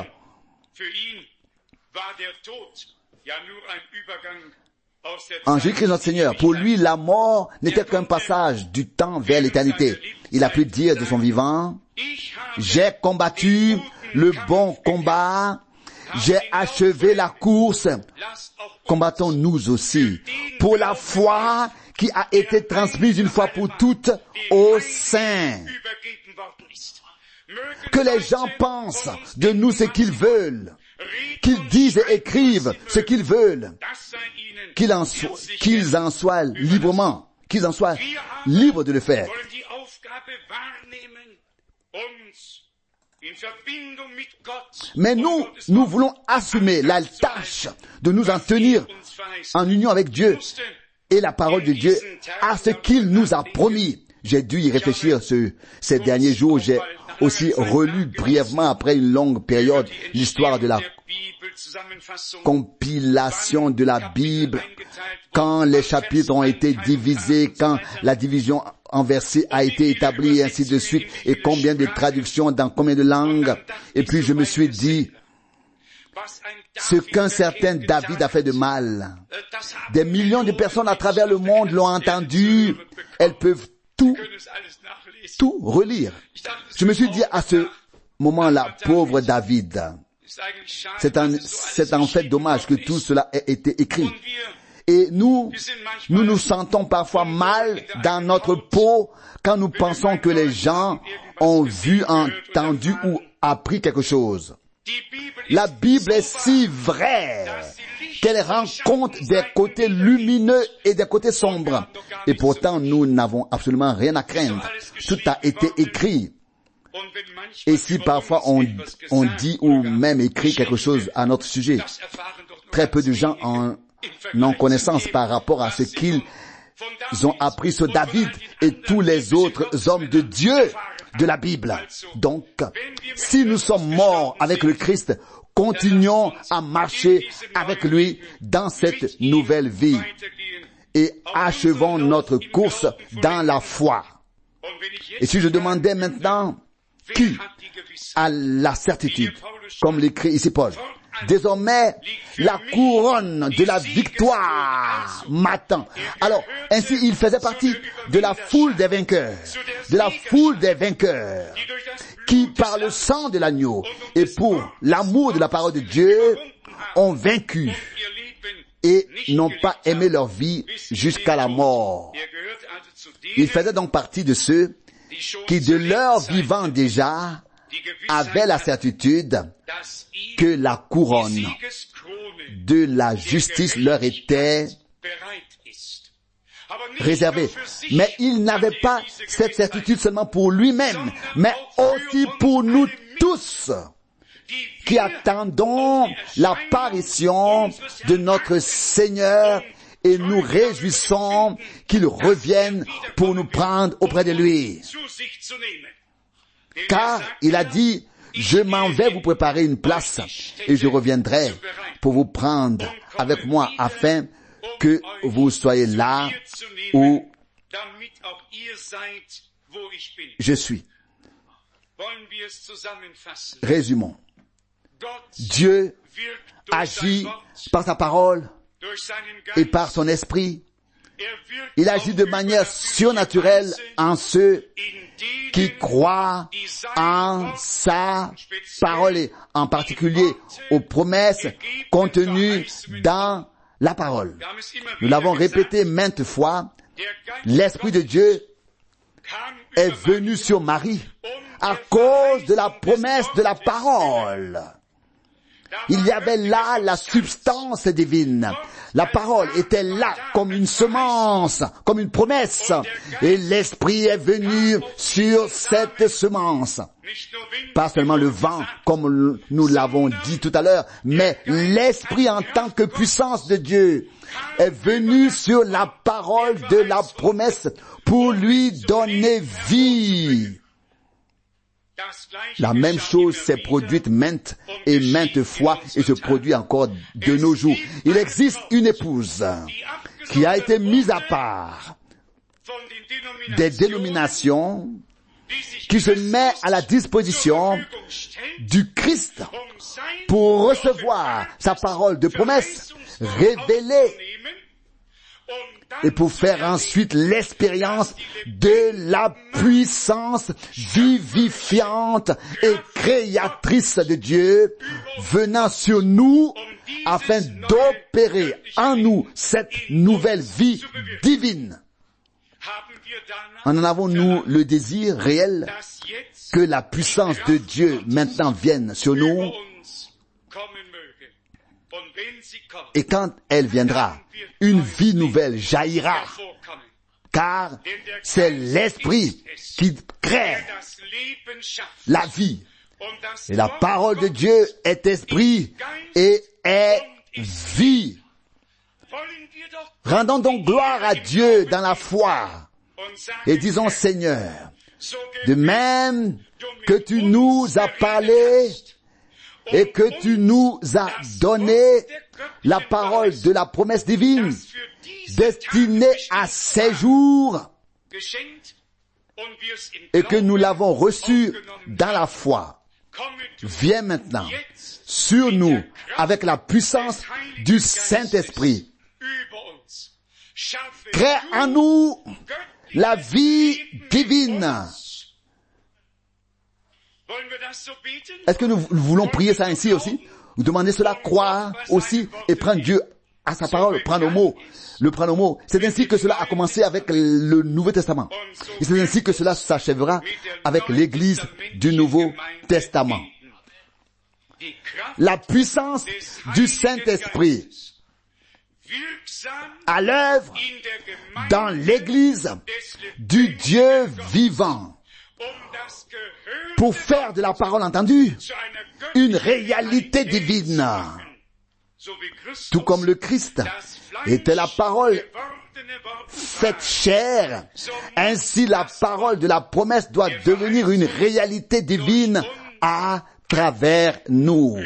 Speaker 1: En Jésus-Christ notre Seigneur, pour lui, la mort n'était qu'un passage du temps vers l'éternité. Il a pu dire de son vivant, j'ai combattu le bon combat, j'ai achevé la course. Combattons nous aussi pour la foi qui a été transmise une fois pour toutes aux saints. Que les gens pensent de nous ce qu'ils veulent, qu'ils disent et écrivent ce qu'ils veulent, qu'ils en soient librement, qu'ils en soient libres de le faire. Mais nous voulons assumer la tâche de nous en tenir en union avec Dieu et la parole de Dieu à ce qu'il nous a promis. J'ai dû y réfléchir ces derniers jours. J'ai aussi relu brièvement après une longue période l'histoire de la compilation de la Bible, quand les chapitres ont été divisés, quand la division en versets a été établie et ainsi de suite, et combien de traductions dans combien de langues. Et puis je me suis dit, ce qu'un certain David a fait de mal, des millions de personnes à travers le monde l'ont entendu, elles peuvent tout relire. Je me suis dit à ce moment-là, pauvre David, c'est en fait dommage que tout cela ait été écrit. Et nous nous sentons parfois mal dans notre peau quand nous pensons que les gens ont vu, entendu ou appris quelque chose. La Bible est si vraie qu'elle rend compte des côtés lumineux et des côtés sombres. Et pourtant, nous n'avons absolument rien à craindre. Tout a été écrit. Et si parfois on dit ou même écrit quelque chose à notre sujet, très peu de gens en ont connaissance par rapport à ce qu'ils ont appris sur David et tous les autres hommes de Dieu de la Bible. Donc, si nous sommes morts avec le Christ, continuons à marcher avec lui dans cette nouvelle vie et achevons notre course dans la foi. Et si je demandais maintenant, qui a la certitude, comme l'écrit ici Paul, désormais, la couronne de la victoire m'attend. Alors, ainsi, il faisait partie de la foule des vainqueurs, qui, par le sang de l'agneau et pour l'amour de la parole de Dieu, ont vaincu et n'ont pas aimé leur vie jusqu'à la mort. Il faisait donc partie de ceux qui, de leur vivant déjà, avaient la certitude que la couronne de la justice leur était réservée. Mais il n'avait pas cette certitude seulement pour lui-même, mais aussi pour nous tous qui attendons l'apparition de notre Seigneur et nous réjouissons qu'il revienne pour nous prendre auprès de lui. Car il a dit, je m'en vais vous préparer une place et je reviendrai pour vous prendre avec moi afin que vous soyez là où je suis. Résumons. Dieu agit par sa parole et par son esprit. Il agit de manière surnaturelle en ceux qui croient en sa parole et en particulier aux promesses contenues dans la parole. Nous l'avons répété maintes fois, l'Esprit de Dieu est venu sur Marie à cause de la promesse de la parole. Il y avait là la substance divine. La parole était là comme une semence, comme une promesse. Et l'Esprit est venu sur cette semence. Pas seulement le vent, comme nous l'avons dit tout à l'heure, mais l'Esprit en tant que puissance de Dieu est venu sur la parole de la promesse pour lui donner vie. La même chose s'est produite maintes et maintes fois et se produit encore de nos jours. Il existe une épouse qui a été mise à part des dénominations qui se met à la disposition du Christ pour recevoir sa parole de promesse révélée et pour faire ensuite l'expérience de la puissance vivifiante et créatrice de Dieu venant sur nous afin d'opérer en nous cette nouvelle vie divine. En avons-nous le désir réel que la puissance de Dieu maintenant vienne sur nous? Et quand elle viendra, une vie nouvelle jaillira, car c'est l'Esprit qui crée la vie. Et la parole de Dieu est esprit et est vie. Rendons donc gloire à Dieu dans la foi et disons, Seigneur, de même que tu nous as parlé et que tu nous as donné la parole de la promesse divine destinée à ces jours et que nous l'avons reçue dans la foi. Viens maintenant sur nous avec la puissance du Saint-Esprit. Crée en nous la vie divine. Est-ce que nous voulons prier ça ainsi aussi? Vous demandez cela, croire aussi et prendre Dieu à sa parole, prendre au mot. Le prendre au mot. C'est ainsi que cela a commencé avec le Nouveau Testament. Et c'est ainsi que cela s'achèvera avec l'Église du Nouveau Testament. La puissance du Saint-Esprit à l'œuvre dans l'Église du Dieu vivant pour faire de la parole entendue une réalité divine. Tout comme le Christ était la parole faite chair, ainsi la parole de la promesse doit devenir une réalité divine à travers nous.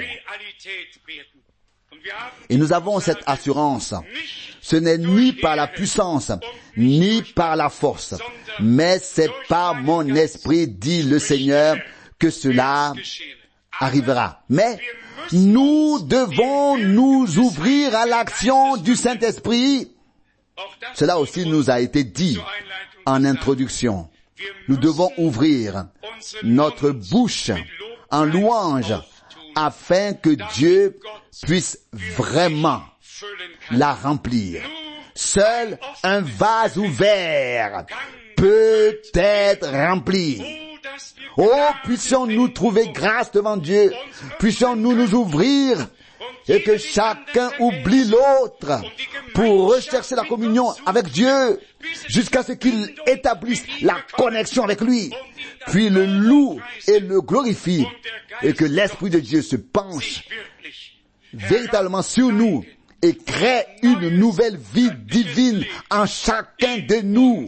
Speaker 1: Et nous avons cette assurance. Ce n'est ni par la puissance, ni par la force, mais c'est par mon esprit, dit le Seigneur, que cela arrivera. Mais nous devons nous ouvrir à l'action du Saint-Esprit. Cela aussi nous a été dit en introduction. Nous devons ouvrir notre bouche en louange afin que Dieu puisse vraiment la remplir. Seul un vase ouvert peut être rempli. Oh, puissions-nous trouver grâce devant Dieu, puissions-nous nous ouvrir et que chacun oublie l'autre pour rechercher la communion avec Dieu jusqu'à ce qu'il établisse la connexion avec lui, puis le loue et le glorifie et que l'Esprit de Dieu se penche véritablement sur nous et crée une nouvelle vie divine en chacun de nous,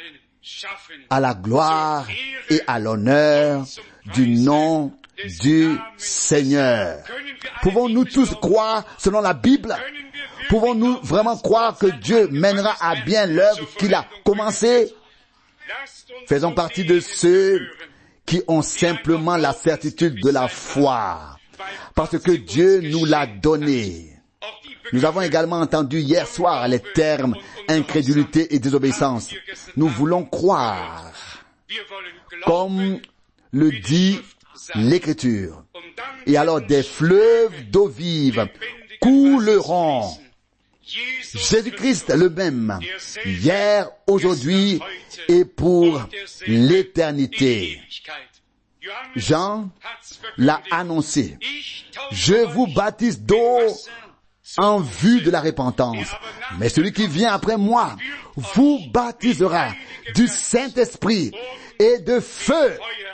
Speaker 1: à la gloire et à l'honneur du nom du Seigneur. Pouvons-nous tous croire selon la Bible? Pouvons-nous vraiment croire que Dieu mènera à bien l'œuvre qu'il a commencée? Faisons partie de ceux qui ont simplement la certitude de la foi, parce que Dieu nous l'a donné. Nous avons également entendu hier soir les termes incrédulité et désobéissance. Nous voulons croire, comme le dit l'Écriture. Et alors des fleuves d'eau vive couleront. Jésus-Christ le même, hier, aujourd'hui et pour l'éternité. Jean l'a annoncé. Je vous baptise d'eau en vue de la repentance. Mais celui qui vient après moi vous baptisera du Saint-Esprit et de feu.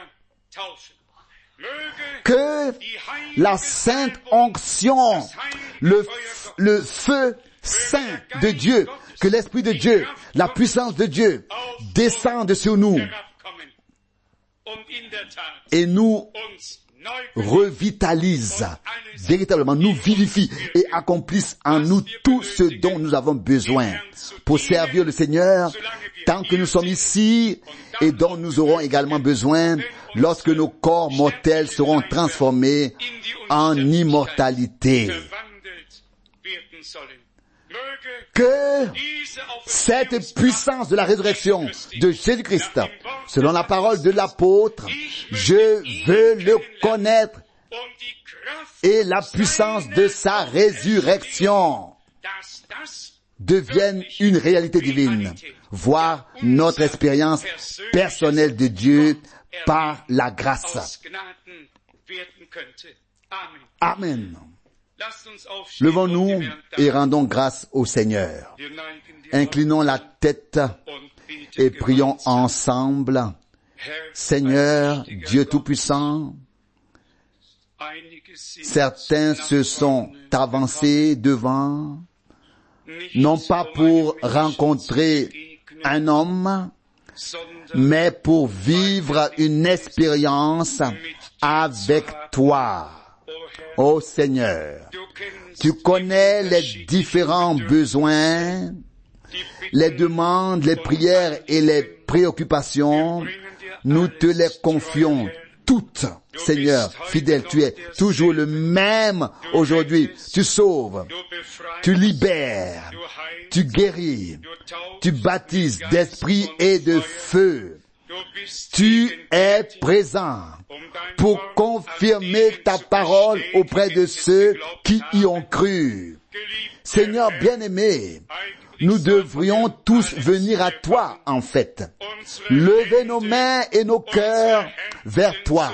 Speaker 1: Que la sainte onction, le feu saint de Dieu, que l'Esprit de Dieu, la puissance de Dieu descende sur nous et nous revitalise véritablement, nous vivifie et accomplisse en nous tout ce dont nous avons besoin pour servir le Seigneur tant que nous sommes ici et dont nous aurons également besoin lorsque nos corps mortels seront transformés en immortalité. Que cette puissance de la résurrection de Jésus-Christ, selon la parole de l'apôtre, je veux le connaître, et la puissance de sa résurrection devienne une réalité divine, voire notre expérience personnelle de Dieu par la grâce. Amen. Levons-nous et rendons grâce au Seigneur. Inclinons la tête et prions ensemble. Seigneur, Dieu Tout-Puissant, certains se sont avancés devant, non pas pour rencontrer un homme, mais pour vivre une expérience avec toi. Ô Seigneur, tu connais les différents besoins, les demandes, les prières et les préoccupations. Nous te les confions toutes, Seigneur, fidèle. Tu es toujours le même aujourd'hui. Tu sauves, tu libères, tu guéris, tu baptises d'esprit et de feu. Tu es présent pour confirmer ta parole auprès de ceux qui y ont cru. Seigneur bien-aimé, nous devrions tous venir à toi, en fait. Lever nos mains et nos cœurs vers toi.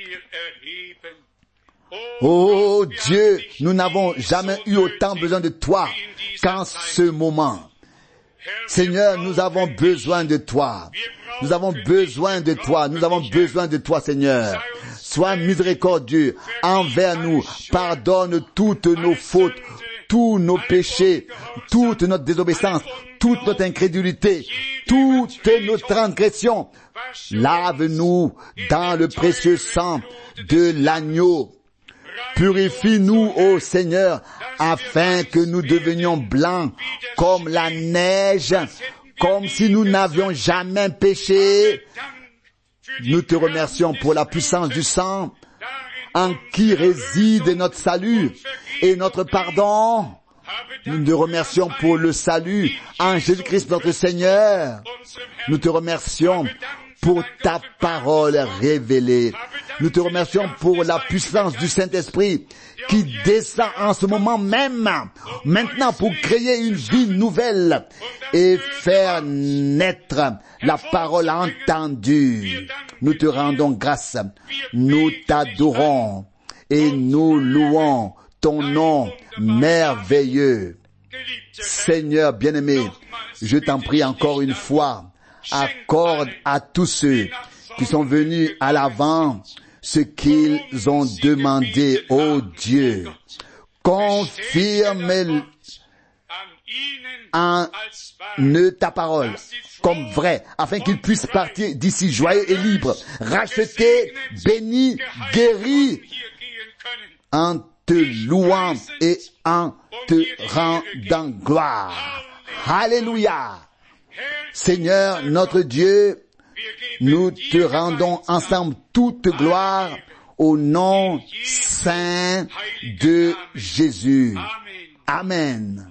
Speaker 1: Oh Dieu, nous n'avons jamais eu autant besoin de toi qu'en ce moment. Seigneur, nous avons besoin de toi. Nous avons besoin de toi. Nous avons besoin de toi, Seigneur. Sois miséricordieux envers nous. Pardonne toutes nos fautes, tous nos péchés, toute notre désobéissance, toute notre incrédulité, toutes nos transgressions. Lave-nous dans le précieux sang de l'agneau. Purifie-nous, ô Seigneur, afin que nous devenions blancs comme la neige, comme si nous n'avions jamais péché. Nous te remercions pour la puissance du sang en qui réside notre salut et notre pardon. Nous te remercions pour le salut en Jésus-Christ notre Seigneur. Nous te remercions pour ta parole révélée. Nous te remercions pour la puissance du Saint-Esprit qui descend en ce moment même, maintenant pour créer une vie nouvelle et faire naître la parole entendue. Nous te rendons grâce, nous t'adorons et nous louons ton nom merveilleux. Seigneur bien-aimé, je t'en prie encore une fois, accorde à tous ceux qui sont venus à l'avant ce qu'ils ont demandé, ô Dieu. Confirme en eux ta parole comme vraie, afin qu'ils puissent partir d'ici joyeux et libres, rachetés, bénis, guéris, en te louant et en te rendant gloire. Alléluia. Seigneur notre Dieu, nous te rendons ensemble toute gloire au nom saint de Jésus. Amen.